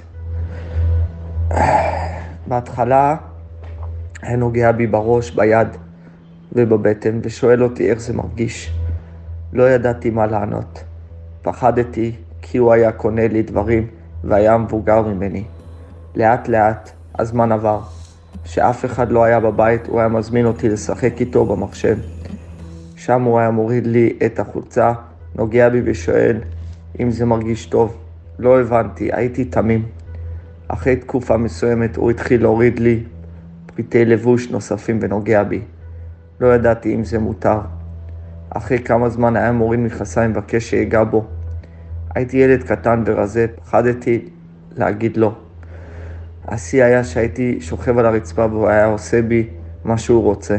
בהתחלה היה נוגע בי בראש, ביד ובבטן, ושואל אותי איך זה מרגיש. לא ידעתי מה לענות. פחדתי כי הוא היה קונה לי דברים והיה מבוגר ממני. לאט לאט הזמן עבר. שאף אחד לא היה בבית, הוא היה מזמין אותי לשחק איתו במחשב. שם הוא היה מוריד לי את החולצה, נוגע בי ושואל אם זה מרגיש טוב. לא הבנתי, הייתי תמים. אחרי תקופה מסוימת הוא התחיל להוריד לי פריטי לבוש נוספים ונוגע בי. לא ידעתי אם זה מותר. אחרי כמה זמן היה מוריד מכנסיים מבקש שיגע בו. הייתי ילד קטן ורזה, פחדתי להגיד לא. השיא היה שהייתי שוכב על הרצפה והוא היה עושה בי מה שהוא רוצה.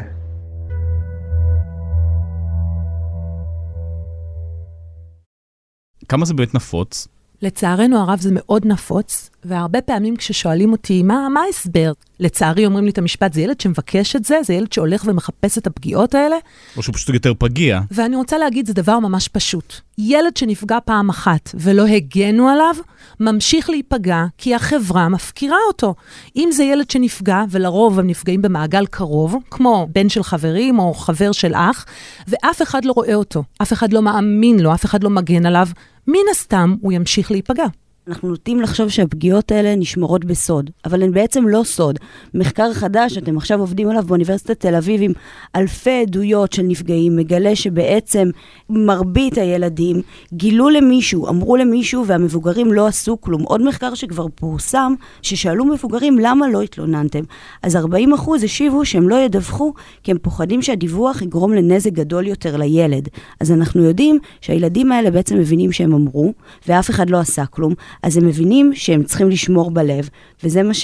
כמה זה באמת נפוץ? לצערנו הרב זה מאוד נפוץ, והרבה פעמים כששואלים אותי, מה ההסבר? לצערי אומרים לי את המשפט, זה ילד שמבקש את זה, זה ילד שהולך ומחפש את הפגיעות האלה. או שהוא פשוט יותר פגיע. ואני רוצה להגיד, זה דבר ממש פשוט. ילד שנפגע פעם אחת ולא הגנו עליו, ממשיך להיפגע כי החברה מפקירה אותו. אם זה ילד שנפגע, ולרוב הם נפגעים במעגל קרוב, כמו בן של חברים או חבר של אח, ואף אחד לא רואה אותו, אף אחד לא מאמין לו, אף אחד לא מגן עליו, מן הסתם הוא ימשיך להיפגע. אנחנו נוטים לחשוב שהפגיעות האלה נשמרות בסוד, אבל הן בעצם לא סוד. מחקר חדש, אתם עכשיו עובדים עליו באוניברסיטת תל אביב עם אלפי עדויות של נפגעים, מגלה שבעצם מרבית הילדים גילו למישהו, אמרו למישהו והמבוגרים לא עשו כלום. עוד מחקר שכבר פורסם, ששאלו מבוגרים למה לא התלוננתם. אז 40% השיבו שהם לא ידווחו, כי הם פוחדים שהדיווח יגרום לנזק גדול יותר לילד. אז אנחנו יודעים שהילדים האלה בעצם מבינים שהם אמרו, ואף אחד לא עשה כלום. אז הם מבינים שהם צריכים לשמור בלב, וזה מה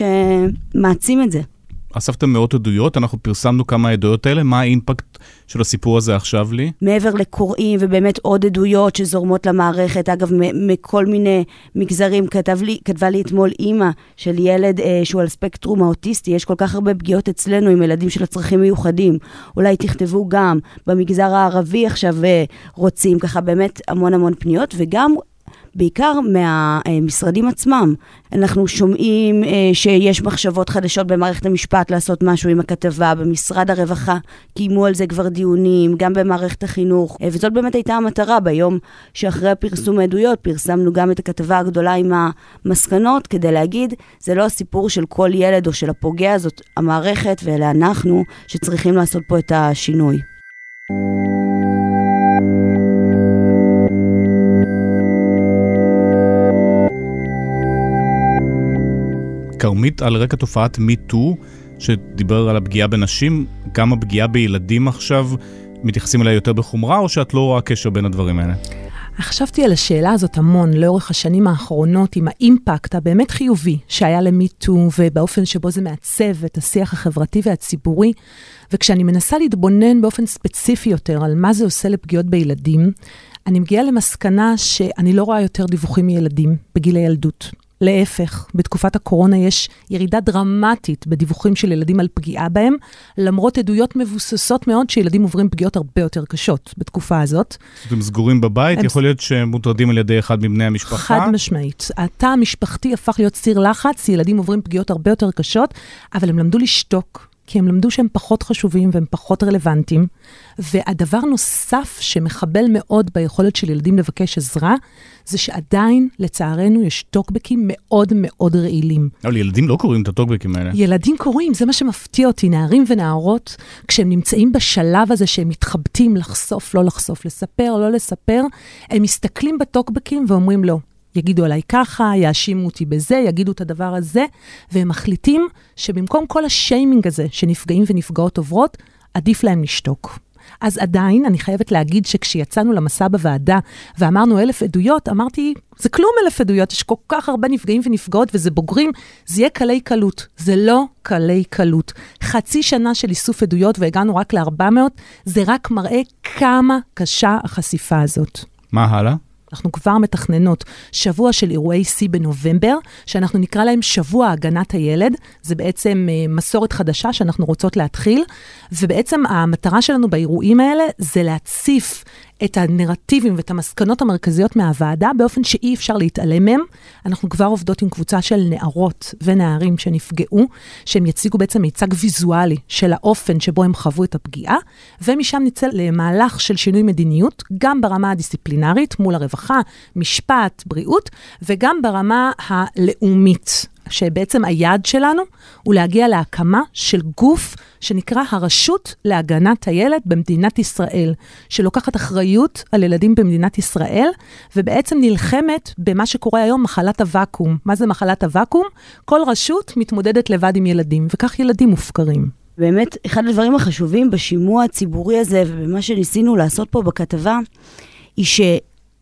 שמעצים את זה. אספתם מאות עדויות, אנחנו פרסמנו כמה עדויות האלה, מה האימפקט של הסיפור הזה עכשיו לי? מעבר לקוראים ובאמת עוד עדויות שזורמות למערכת, אגב מכל מיני מגזרים, כתבה לי אתמול אימא של ילד שהוא על ספקטרום האוטיסטי, יש כל כך הרבה פגיעות אצלנו עם ילדים של הצרכים מיוחדים, אולי תכתבו גם במגזר הערבי עכשיו רוצים ככה באמת המון פניות, וגם בעיקר מהמשרדים עצמם. אנחנו שומעים שיש מחשבות חדשות במערכת המשפט לעשות משהו עם הכתבה, במשרד הרווחה קיימו על זה כבר דיונים, גם במערכת החינוך, וזאת באמת הייתה המטרה. ביום שאחרי הפרסום העדויות פרסמנו גם את הכתבה הגדולה עם המסקנות, כדי להגיד, זה לא הסיפור של כל ילד או של הפוגע, זאת המערכת ואלה אנחנו שצריכים לעשות פה את השינוי. כרמית, על רקע תופעת MeToo, שדיבר על הפגיעה בנשים, גם הפגיעה בילדים עכשיו מתייחסים אליה יותר בחומרה, או שאת לא רואה קשר בין הדברים האלה? חשבתי על השאלה הזאת המון לאורך השנים האחרונות, עם האימפקט הבאמת חיובי שהיה ל-MeToo, ובאופן שבו זה מעצב את השיח החברתי והציבורי, וכשאני מנסה להתבונן באופן ספציפי יותר על מה זה עושה לפגיעות בילדים, אני מגיעה למסקנה שאני לא רואה יותר דיווחים מילדים בגיל הילדות. להפך, בתקופת הקורונה יש ירידה דרמטית בדיווחים של ילדים על פגיעה בהם, למרות עדויות מבוססות מאוד שילדים עוברים פגיעות הרבה יותר קשות בתקופה הזאת. אתם סגורים בבית? יכול להיות שהם מוטרדים על ידי אחד מבני המשפחה? חד משמעית. התא המשפחתי הפך להיות סיר לחץ, ילדים עוברים פגיעות הרבה יותר קשות, אבל הם למדו לשתוק. כי הם למדו שהם פחות חשובים והם פחות רלוונטיים. והדבר נוסף שמחבל מאוד ביכולת של ילדים לבקש עזרה, זה שעדיין, לצערנו, יש טוקבקים מאוד מאוד רעילים. אבל ילדים לא קוראים את הטוקבקים האלה. ילדים קוראים, זה מה שמפתיע אותי. נערים ונערות, כשהם נמצאים בשלב הזה שהם מתחבטים לחשוף, לא לחשוף, לספר, לא לספר, הם מסתכלים בטוקבקים ואומרים לא. יגידו עליי ככה, יאשימו אותי בזה, יגידו את הדבר הזה, והם מחליטים שבמקום כל השיימינג הזה שנפגעים ונפגעות עוברות, עדיף להם לשתוק. אז עדיין אני חייבת להגיד שכשיצאנו למסע בוועדה ואמרנו 1,000 עדויות, אמרתי, זה כלום 1,000 עדויות, יש כל כך הרבה נפגעים ונפגעות וזה בוגרים, זה יהיה קלי קלות. זה לא קלי קלות. חצי שנה של איסוף עדויות והגענו רק ל-400, זה רק מראה כמה קשה החשיפה הזאת. מה הלאה? אנחנו כבר מתכננות שבוע של אירועי C בנובמבר, שאנחנו נקרא להם שבוע הגנת הילד. זה בעצם מסורת חדשה שאנחנו רוצות להתחיל, ובעצם המטרה שלנו באירועים האלה זה להציף את הנרטיבים ואת המסקנות המרכזיות מהוועדה, באופן שאי אפשר להתעלם מהם. אנחנו כבר עובדות עם קבוצה של נערות ונערים שנפגעו, שהם יציגו בעצם מיצג ויזואלי של האופן שבו הם חוו את הפגיעה, ומשם נצא למהלך של שינוי מדיניות, גם ברמה הדיסציפלינרית, מול הרווחה, משפט, בריאות, וגם ברמה הלאומית. שבעצם היעד שלנו הוא להגיע להקמה של גוף שנקרא הרשות להגנת הילד במדינת ישראל, שלוקחת אחריות על ילדים במדינת ישראל, ובעצם נלחמת במה שקורה היום מחלת הוואקום. מה זה מחלת הוואקום? כל רשות מתמודדת לבד עם ילדים, וכך ילדים מופקרים. באמת, אחד הדברים החשובים בשימוע הציבורי הזה, ובמה שניסינו לעשות פה בכתבה, היא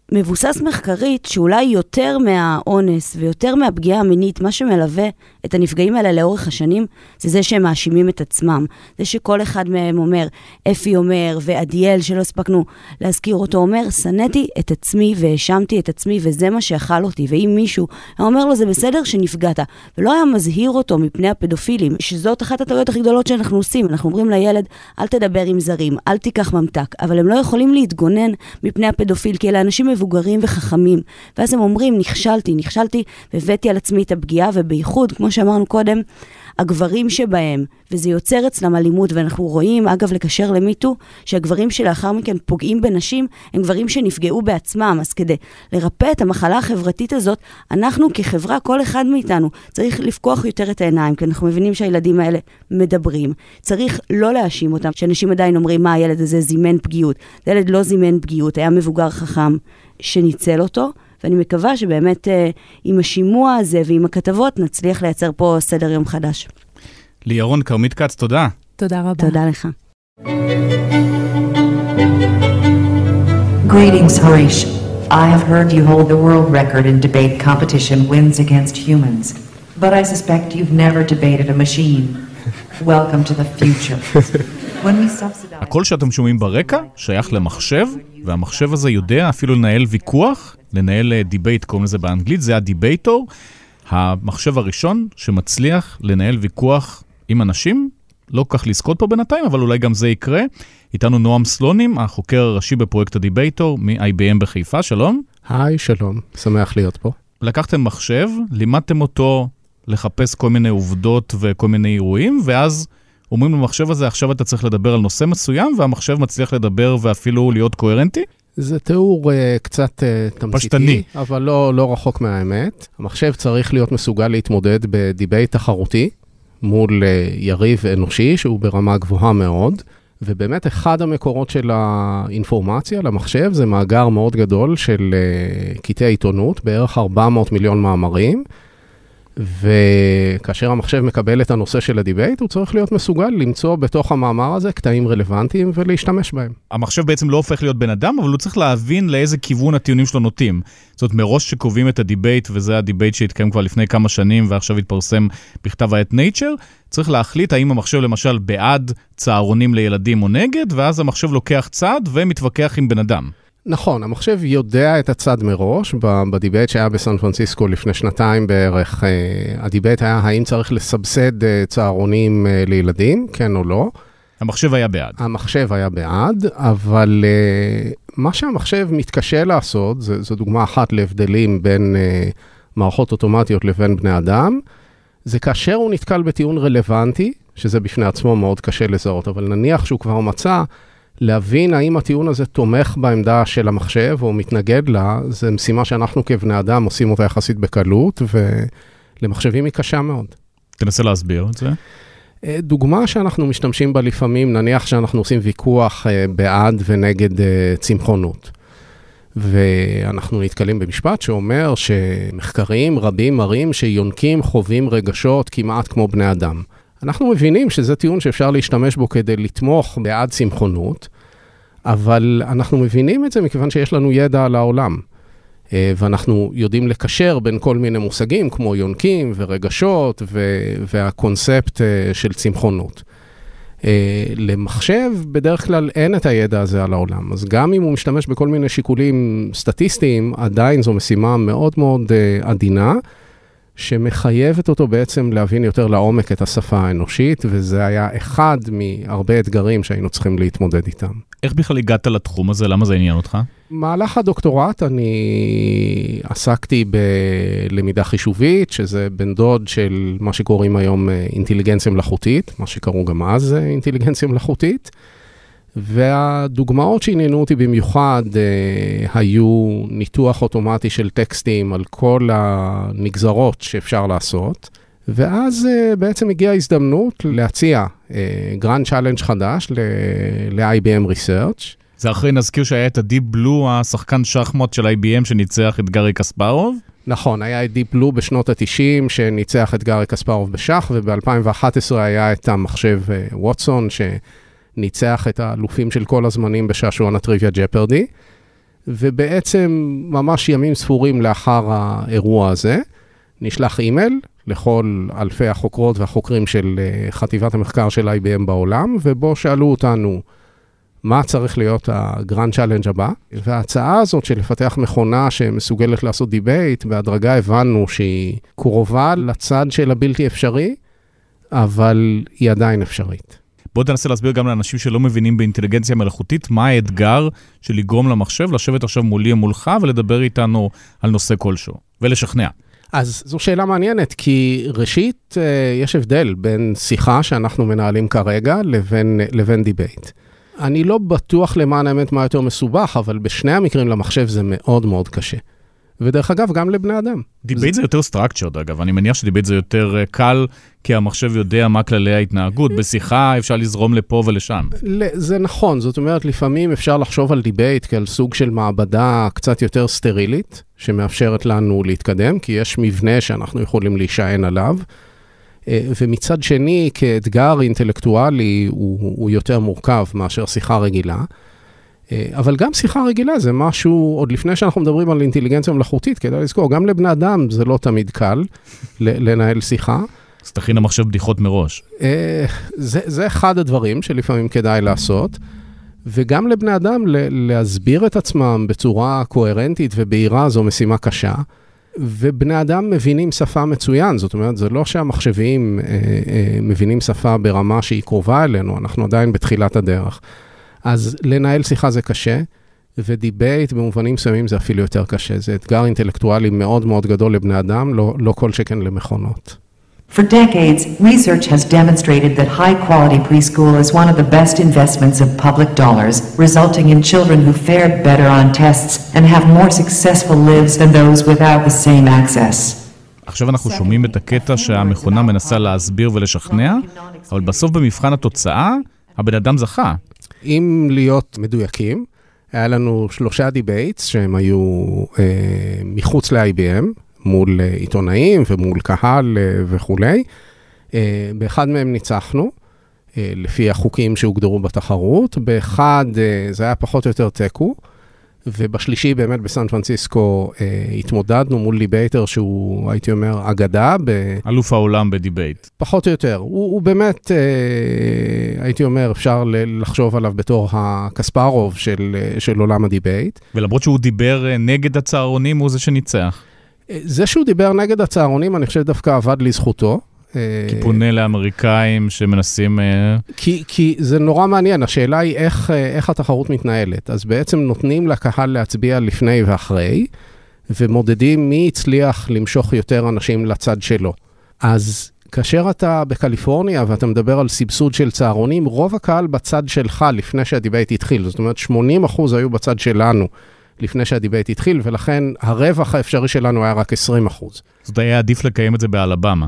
מבוסס מחקרית שאולי יותר מהאונס ויותר מהפגיעה המינית, מה שמלווה את הנפגעים האלה לאורך השנים, זה שהם מאשימים את עצמם. זה שכל אחד מהם אומר, אפי אומר, ועדיאל שלא הספקנו להזכיר אותו אומר, שנאתי את עצמי והאשמתי את עצמי, וזה מה שאכל אותי. ואם מישהו אומר לו, זה בסדר שנפגעת, ולא היה מזהיר אותו מפני הפדופילים, שזאת אחת הטעויות הכי גדולות שאנחנו עושים. אנחנו אומרים לילד, אל תדבר עם זרים, אל תיקח ממתק, אבל הם לא יכולים להתגונן מפני הפדופיל, כי אלה אנשים מבוגרים וחכמים. ואז הם אומרים, נכשלתי, והבאתי על עצמי את הפגיעה, ובייחוד, כמו שאמרנו קודם, הגברים שבהם, וזה יוצר אצלם אלימות, ואנחנו רואים, אגב, לקשר למיטו, שהגברים שלאחר מכן פוגעים בנשים, הם גברים שנפגעו בעצמם. אז כדי לרפא את המחלה החברתית הזאת, אנחנו כחברה, כל אחד מאיתנו, צריך לפקוח יותר את העיניים, כי אנחנו מבינים שהילדים האלה מדברים. צריך לא להאשים אותם, שאנשים עדיין אומרים, מה הילד הזה זימן פגיעות. הילד לא זימן פגיעות, היה מבוגר חכם שניצל אותו, ואני מקווה שבאמת עם השימוע הזה ועם הכתבות נצליח לייצר פה סדר יום חדש. לירון כרמית כץ, תודה. תודה רבה. תודה לך. Greetings, Harish. I have heard you hold the world record in debate competition wins against humans, but I suspect you've never debated a machine. Welcome to the future. When we subsidize... הקול שאתם שומעים ברקע שייך למחשב, והמחשב הזה יודע אפילו לנהל ויכוח, לנהל דיבייט, קוראים לזה באנגלית, זה הדיבייטור, המחשב הראשון שמצליח לנהל ויכוח עם אנשים, לא כך לזכות פה בינתיים, אבל אולי גם זה יקרה. איתנו נועם סלונים, החוקר הראשי בפרויקט הדיבייטור, מ-IBM בחיפה, שלום. היי, שלום, שמח להיות פה. לקחתם מחשב, לימדתם אותו לחפש כל מיני עובדות וכל מיני אירועים, ואז אומרים למחשב הזה, עכשיו אתה צריך לדבר על נושא מסוים, והמחשב מצליח לדבר ואפילו להיות קוהרנטי? זה תיאור קצת תמציתי, אבל לא רחוק מהאמת. המחשב צריך להיות מסוגל להתמודד בדיבייט תחרותי, מול יריב אנושי, שהוא ברמה גבוהה מאוד, ובאמת אחד המקורות של האינפורמציה למחשב, זה מאגר מאוד גדול של קטעי עיתונות, בערך 400 מיליון מאמרים, וכאשר המחשב מקבל את הנושא של הדיבייט, הוא צריך להיות מסוגל למצוא בתוך המאמר הזה קטעים רלוונטיים ולהשתמש בהם. המחשב בעצם לא הופך להיות בן אדם, אבל הוא צריך להבין לאיזה כיוון הטיעונים שלו נוטים. זאת אומרת, מראש שקובעים את הדיבייט, וזה הדיבייט שהתקיים כבר לפני כמה שנים, ועכשיו התפרסם בכתב העת Nature, צריך להחליט האם המחשב למשל בעד צהרונים לילדים או נגד, ואז המחשב לוקח צד ומתווכח עם בן אדם. נכון, המחשב יודע את הצד מראש, בדיבייט שהיה בסן פרנסיסקו לפני שנתיים בערך, הדיבייט היה האם צריך לסבסד צהרונים לילדים, כן או לא. המחשב היה בעד. המחשב היה בעד, אבל מה שהמחשב מתקשה לעשות, זו דוגמה אחת להבדלים בין מערכות אוטומטיות לבין בני אדם, זה כאשר הוא נתקל בטיעון רלוונטי, שזה בפני עצמו מאוד קשה לזהות, אבל נניח שהוא כבר מצא, להבין האם הטיעון הזה תומך בעמדה של המחשב או מתנגד לה, זה משימה שאנחנו כבני אדם עושים אותה יחסית בקלות, ולמחשבים היא קשה מאוד. תנסה להסביר את זה. דוגמה שאנחנו משתמשים בה לפעמים, נניח שאנחנו עושים ויכוח בעד ונגד צמחונות. ואנחנו נתקלים במשפט שאומר שמחקרים רבים מראים שיונקים חווים רגשות כמעט כמו בני אדם. אנחנו מבינים שזה טיעון שאפשר להשתמש בו כדי לתמוך בעד צמחונות, אבל אנחנו מבינים את זה מכיוון שיש לנו ידע על העולם, ואנחנו יודעים לקשר בין כל מיני מושגים כמו יונקים ורגשות והקונספט של צמחונות. למחשב בדרך כלל אין את הידע הזה על העולם, אז גם אם הוא משתמש בכל מיני שיקולים סטטיסטיים, עדיין זו משימה מאוד מאוד עדינה, שמחייבת אותו בעצם להבין יותר לעומק את השפה האנושית, וזה היה אחד מהרבה אתגרים שהיינו צריכים להתמודד איתם. איך בכלל הגעת לתחום הזה? למה זה עניין אותך? במהלך הדוקטורט אני עסקתי בלמידה חישובית, שזה בן דוד של מה שקוראים היום אינטליגנציה מלאכותית, מה שקראו גם אז אינטליגנציה מלאכותית, והדוגמאות שעניינו אותי במיוחד היו ניתוח אוטומטי של טקסטים על כל הנגזרות שאפשר לעשות, ואז בעצם הגיעה הזדמנות להציע גרנד צ'אלנג' חדש ל-IBM Research. זה אחרי נזכיר שהיה את הדיפ בלו, השחקן שחמט של IBM שניצח את גארי קספרוב? נכון, היה את דיפ בלו בשנות ה-90 שניצח את גארי קספרוב בשח, וב-2011 היה את המחשב ווטסון ניצח את האלופים של כל הזמנים בשעשועון הטריוויה ג'פרדי. ובעצם ממש ימים ספורים לאחר האירוע הזה, נשלח אימייל לכל אלפי החוקרות והחוקרים של חטיבת המחקר של IBM בעולם, ובו שאלו אותנו מה צריך להיות הגרנד צ'אלנג' הבא, וההצעה הזאת של לפתח מכונה שמסוגלת לעשות דיבייט, בהדרגה הבנו שהיא קרובה לצד של הבלתי אפשרי, אבל היא עדיין אפשרית. בוא תנסה להסביר גם לאנשים שלא מבינים באינטליגנציה מלאכותית, מה האתגר של לגרום למחשב, לשבת עכשיו מולי מולך ולדבר איתנו על נושא כלשהו, ולשכנע. אז זו שאלה מעניינת, כי ראשית יש הבדל בין שיחה שאנחנו מנהלים כרגע לבין דיבייט. אני לא בטוח למען האמת מה יותר מסובך, אבל בשני המקרים למחשב זה מאוד מאוד קשה. ודרך אגב, גם לבני אדם. דיבייט זה יותר structured, אגב. אני מניח שדיבייט זה יותר קל, כי המחשב יודע מה כללי ההתנהגות. בשיחה אפשר לזרום לפה ולשם. זה נכון. זאת אומרת, לפעמים אפשר לחשוב על דיבייט כעל סוג של מעבדה קצת יותר סטרילית, שמאפשרת לנו להתקדם, כי יש מבנה שאנחנו יכולים להישען עליו. ומצד שני, כאתגר אינטלקטואלי, הוא יותר מורכב מאשר שיחה רגילה. אבל גם שיחה רגילה זה משהו, עוד לפני שאנחנו מדברים על אינטליגנציה מלאכותית, כדאי לזכור, גם לבני אדם זה לא תמיד קל לנהל שיחה. אז תכין המחשב בדיחות מראש. זה אחד הדברים שלפעמים כדאי לעשות, וגם לבני אדם להסביר את עצמם בצורה קוהרנטית ובהירה זו משימה קשה, ובני אדם מבינים שפה מצוין, זאת אומרת, זה לא שהמחשבים מבינים שפה ברמה שהיא קרובה אלינו, אנחנו עדיין בתחילת הדרך. אז לנהל שיחה זה קשה, ודיבייט במובנים מסוימים זה אפילו יותר קשה. זה אתגר אינטלקטואלי מאוד מאוד גדול לבני אדם, לא כל שכן למכונות. For decades, research has demonstrated that high-quality preschool is one of the best investments of public dollars, resulting in children who fared better on tests and have more successful lives than those without the same access. עכשיו אנחנו שומעים את הקטע שהמכונה מנסה להסביר ולשכנע, אבל בסוף במבחן התוצאה, הבן אדם זכה. אם להיות מדויקים, היה לנו 3 דיבייטס שהם היו מחוץ ל-IBM, מול עיתונאים ומול קהל וכולי. באחד מהם ניצחנו, לפי החוקים שהוגדרו בתחרות. באחד זה היה פחות או יותר טקו, ובשלישי באמת בסן פרנסיסקו התמודדנו מול דיבייטר שהוא, הייתי אומר, אגדה. אלוף העולם בדיבייט. פחות או יותר. הוא באמת, הייתי אומר, אפשר לחשוב עליו בתור הקספרוב של עולם הדיבייט. ולמרות שהוא דיבר נגד הצהרונים, הוא זה שניצח. זה שהוא דיבר נגד הצהרונים, אני חושב דווקא עבד לזכותו. כי פונה לאמריקאים שמנסים... כי זה נורא מעניין, השאלה היא איך התחרות מתנהלת. אז בעצם נותנים לקהל להצביע לפני ואחרי, ומודדים מי הצליח למשוך יותר אנשים לצד שלו. אז כאשר אתה בקליפורניה ואתה מדבר על סבסוד של צהרונים, רוב הקהל בצד שלך לפני שהדיבייט התחיל. זאת אומרת, 80% היו בצד שלנו לפני שהדיבייט התחיל, ולכן הרווח האפשרי שלנו היה רק 20%. זאת היה עדיף לקיים את זה באלבמה.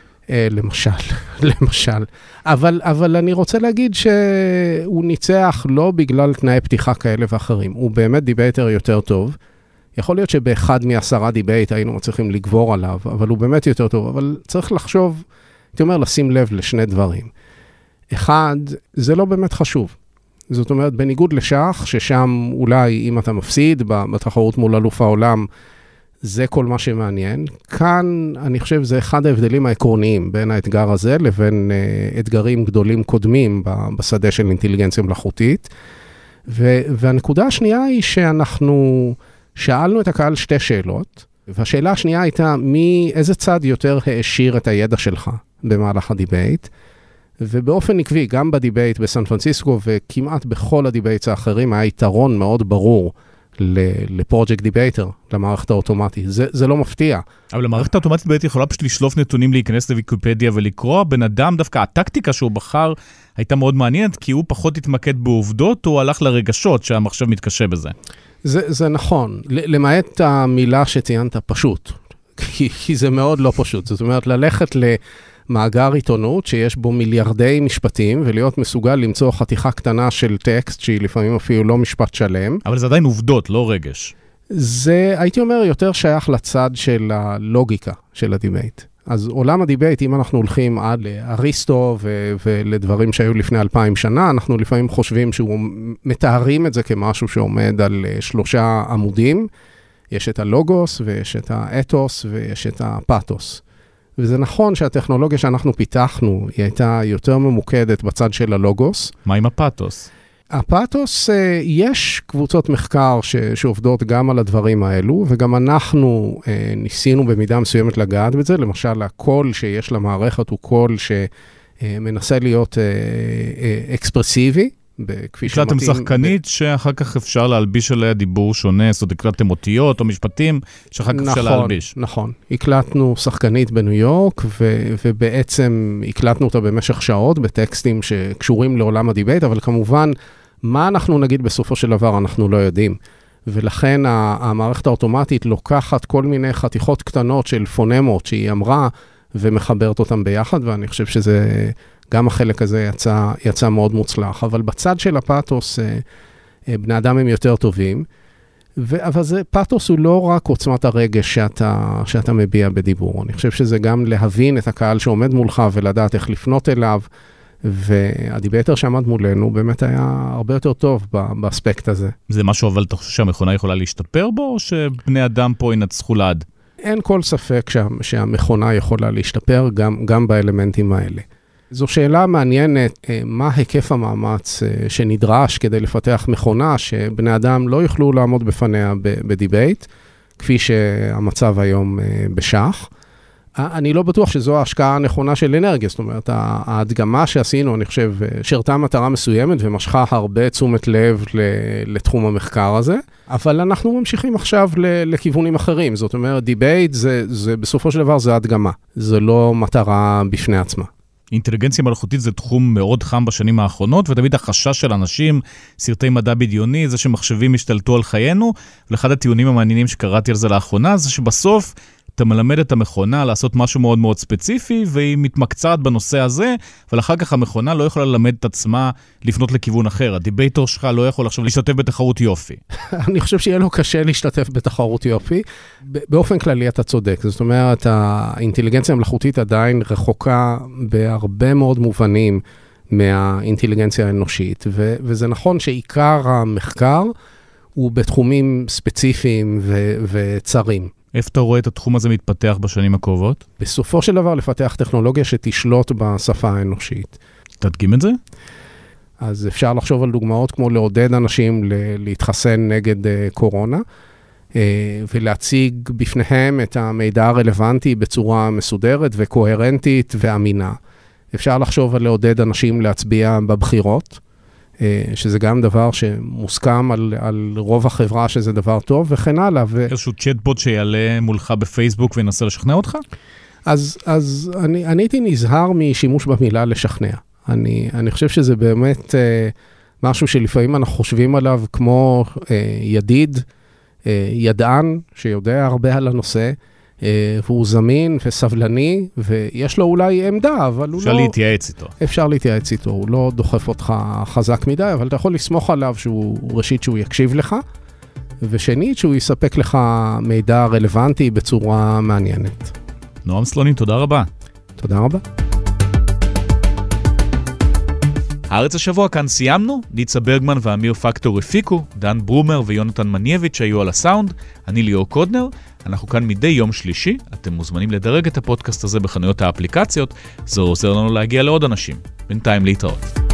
למשל. אבל אני רוצה להגיד שהוא ניצח לא בגלל תנאי פתיחה כאלה ואחרים. הוא באמת דיבייטר יותר טוב. יכול להיות שבאחד מ10 דיבייט היינו מצליחים לגבור עליו, אבל הוא באמת יותר טוב. אבל צריך לחשוב, הייתי אומר, לשים לב לשני דברים. אחד, זה לא באמת חשוב. זאת אומרת, בניגוד לשח, ששם אולי אם אתה מפסיד בתחרות מול אלוף העולם, זה כל מה שמעניין. כאן, אני חושב, זה אחד ההבדלים העקרוניים בין האתגר הזה לבין אתגרים גדולים קודמים בשדה של אינטליגנציה מלאכותית. והנקודה השנייה היא שאנחנו שאלנו את הקהל 2 שאלות, והשאלה השנייה הייתה, איזה צד יותר העשיר את הידע שלך במהלך הדיבייט? ובאופן עקבי, גם בדיבייט בסן פרנסיסקו וכמעט בכל הדיבייטס האחרים, היה יתרון מאוד ברור לפרויקט דיבייטר, למערכת האוטומטית. זה לא מפתיע. אבל למערכת האוטומטית באמת יכולה פשוט לשלוף נתונים, להיכנס לוויקיפדיה ולקרוא. בן אדם, דווקא הטקטיקה שהוא בחר הייתה מאוד מעניינת, כי הוא פחות התמקד בעובדות, הוא הלך לרגשות שהמחשב מתקשה בזה. זה נכון. למעט המילה שציינת פשוט, כי זה מאוד לא פשוט. זאת אומרת, ללכת מאגר עיתונות שיש בו מיליארדי משפטים, ולהיות מסוגל למצוא חתיכה קטנה של טקסט, שהיא לפעמים אפילו לא משפט שלם. אבל זה עדיין עובדות, לא רגש. זה, הייתי אומר, יותר שייך לצד של הלוגיקה של הדיבייט. אז עולם הדיבייט, אם אנחנו הולכים עד לאריסטו ולדברים שהיו לפני 2000 שנה, אנחנו לפעמים חושבים שהוא מתארים את זה כמשהו שעומד על 3 עמודים. יש את הלוגוס ויש את האתוס ויש את הפאתוס. וזה נכון שהטכנולוגיה שאנחנו פיתחנו, היא הייתה יותר ממוקדת בצד של הלוגוס. מה עם הפאתוס? הפאתוס, יש קבוצות מחקר שעובדות גם על הדברים האלו, וגם אנחנו ניסינו במידה מסוימת לגעת בזה. למשל, הקול שיש למערכת הוא קול שמנסה להיות אקספרסיבי, כפי הקלטתם שחקנית שאחר כך אפשר להלביש עליה דיבור שונה, זאת אומרת, הקלטתם אותיות או משפטים שאחר כך אפשר להלביש. נכון. הקלטנו שחקנית בניו יורק, ובעצם הקלטנו אותה במשך שעות בטקסטים שקשורים לעולם הדיבייט, אבל כמובן, מה אנחנו נגיד בסופו של דבר אנחנו לא יודעים. ולכן המערכת האוטומטית לוקחת כל מיני חתיכות קטנות של פונמות שהיא אמרה, ומחברת אותם ביחד, ואני חושב שזה... גם החלק הזה יצא מאוד מוצלח, אבל בצד של הפאתוס, בני אדם הם יותר טובים, אבל פאתוס הוא לא רק עוצמת הרגש שאתה מביע בדיבור. אני חושב שזה גם להבין את הקהל שעומד מולך ולדעת איך לפנות אליו, והדיבייטר שעמד מולנו באמת היה הרבה יותר טוב באספקט הזה. זה משהו אבל אתה חושב שהמכונה יכולה להשתפר בו, או שבני אדם פה ינצחו לעד? אין כל ספק שהמכונה יכולה להשתפר גם באלמנטים האלה. זו שאלה מעניינת, מה היקף המאמץ שנדרש כדי לפתח מכונה שבני אדם לא יוכלו לעמוד בפניה בדיבייט, כפי שהמצב היום בשח. אני לא בטוח שזו ההשקעה הנכונה של אנרגיה, זאת אומרת, ההדגמה שעשינו, אני חושב, שרתה מטרה מסוימת ומשכה הרבה תשומת לב לתחום המחקר הזה, אבל אנחנו ממשיכים עכשיו לכיוונים אחרים, זאת אומרת, דיבייט זה בסופו של דבר זה הדגמה, זה לא מטרה בפני עצמה. אינטליגנציה מלאכותית זה תחום מאוד חם בשנים האחרונות, ותמיד החשש של אנשים, סרטי מדע בדיוני, זה שמחשבים השתלטו על חיינו, ואחד הטיעונים המעניינים שקראתי על זה לאחרונה, זה שבסוף אתה מלמד את המכונה לעשות משהו מאוד מאוד ספציפי, והיא מתמקצעת בנושא הזה, אבל אחר כך המכונה לא יכולה ללמד את עצמה לפנות לכיוון אחר. הדיבייטר שלך לא יכול עכשיו להשתתף בתחרות יופי. אני חושב שיהיה לו קשה להשתתף בתחרות יופי. באופן כללי אתה צודק. זאת אומרת, האינטליגנציה המלאכותית עדיין רחוקה בהרבה מאוד מובנים מהאינטליגנציה האנושית, וזה נכון שעיקר המחקר הוא בתחומים ספציפיים וצרים. איפה אתה רואה את התחום הזה מתפתח בשנים הקרובות? בסופו של דבר לפתח טכנולוגיה שתשלוט בשפה האנושית. תדגים את זה? אז אפשר לחשוב על דוגמאות כמו לעודד אנשים להתחסן נגד קורונה, ולהציג בפניהם את המידע הרלוונטי בצורה מסודרת וקוהרנטית ואמינה. אפשר לחשוב על לעודד אנשים להצביע בבחירות, שזה גם דבר שמוסכם על רוב החברה שזה דבר טוב, וכן הלאה. איזשהו צ'טבוט שיעלה מולך בפייסבוק וינסה לשכנע אותך? אז אני הייתי נזהר משימוש במילה לשכנע. אני חושב שזה באמת משהו שלפעמים אנחנו חושבים עליו כמו ידיד, ידען, שיודע הרבה על הנושא, והוא זמין וסבלני, ויש לו אולי עמדה, אבל הוא לא... אפשר להתייעץ איתו. אפשר להתייעץ איתו, הוא לא דוחף אותך חזק מדי, אבל אתה יכול לסמוך עליו שהוא ראשית שהוא יקשיב לך, ושנית שהוא יספק לך מידע רלוונטי בצורה מעניינת. נועם סלונים, תודה רבה. תודה רבה. הארץ השבוע כאן סיימנו, ניצה ברגמן ואמיר פקטור הפיקו, דן ברומר ויונתן מנייביץ' היו על הסאונד, אני ליאור קודנר, אנחנו כאן מדי יום שלישי, אתם מוזמנים לדרג את הפודקאסט הזה בחנויות האפליקציות, זה עוזר לנו להגיע לעוד אנשים, בינתיים להתראות.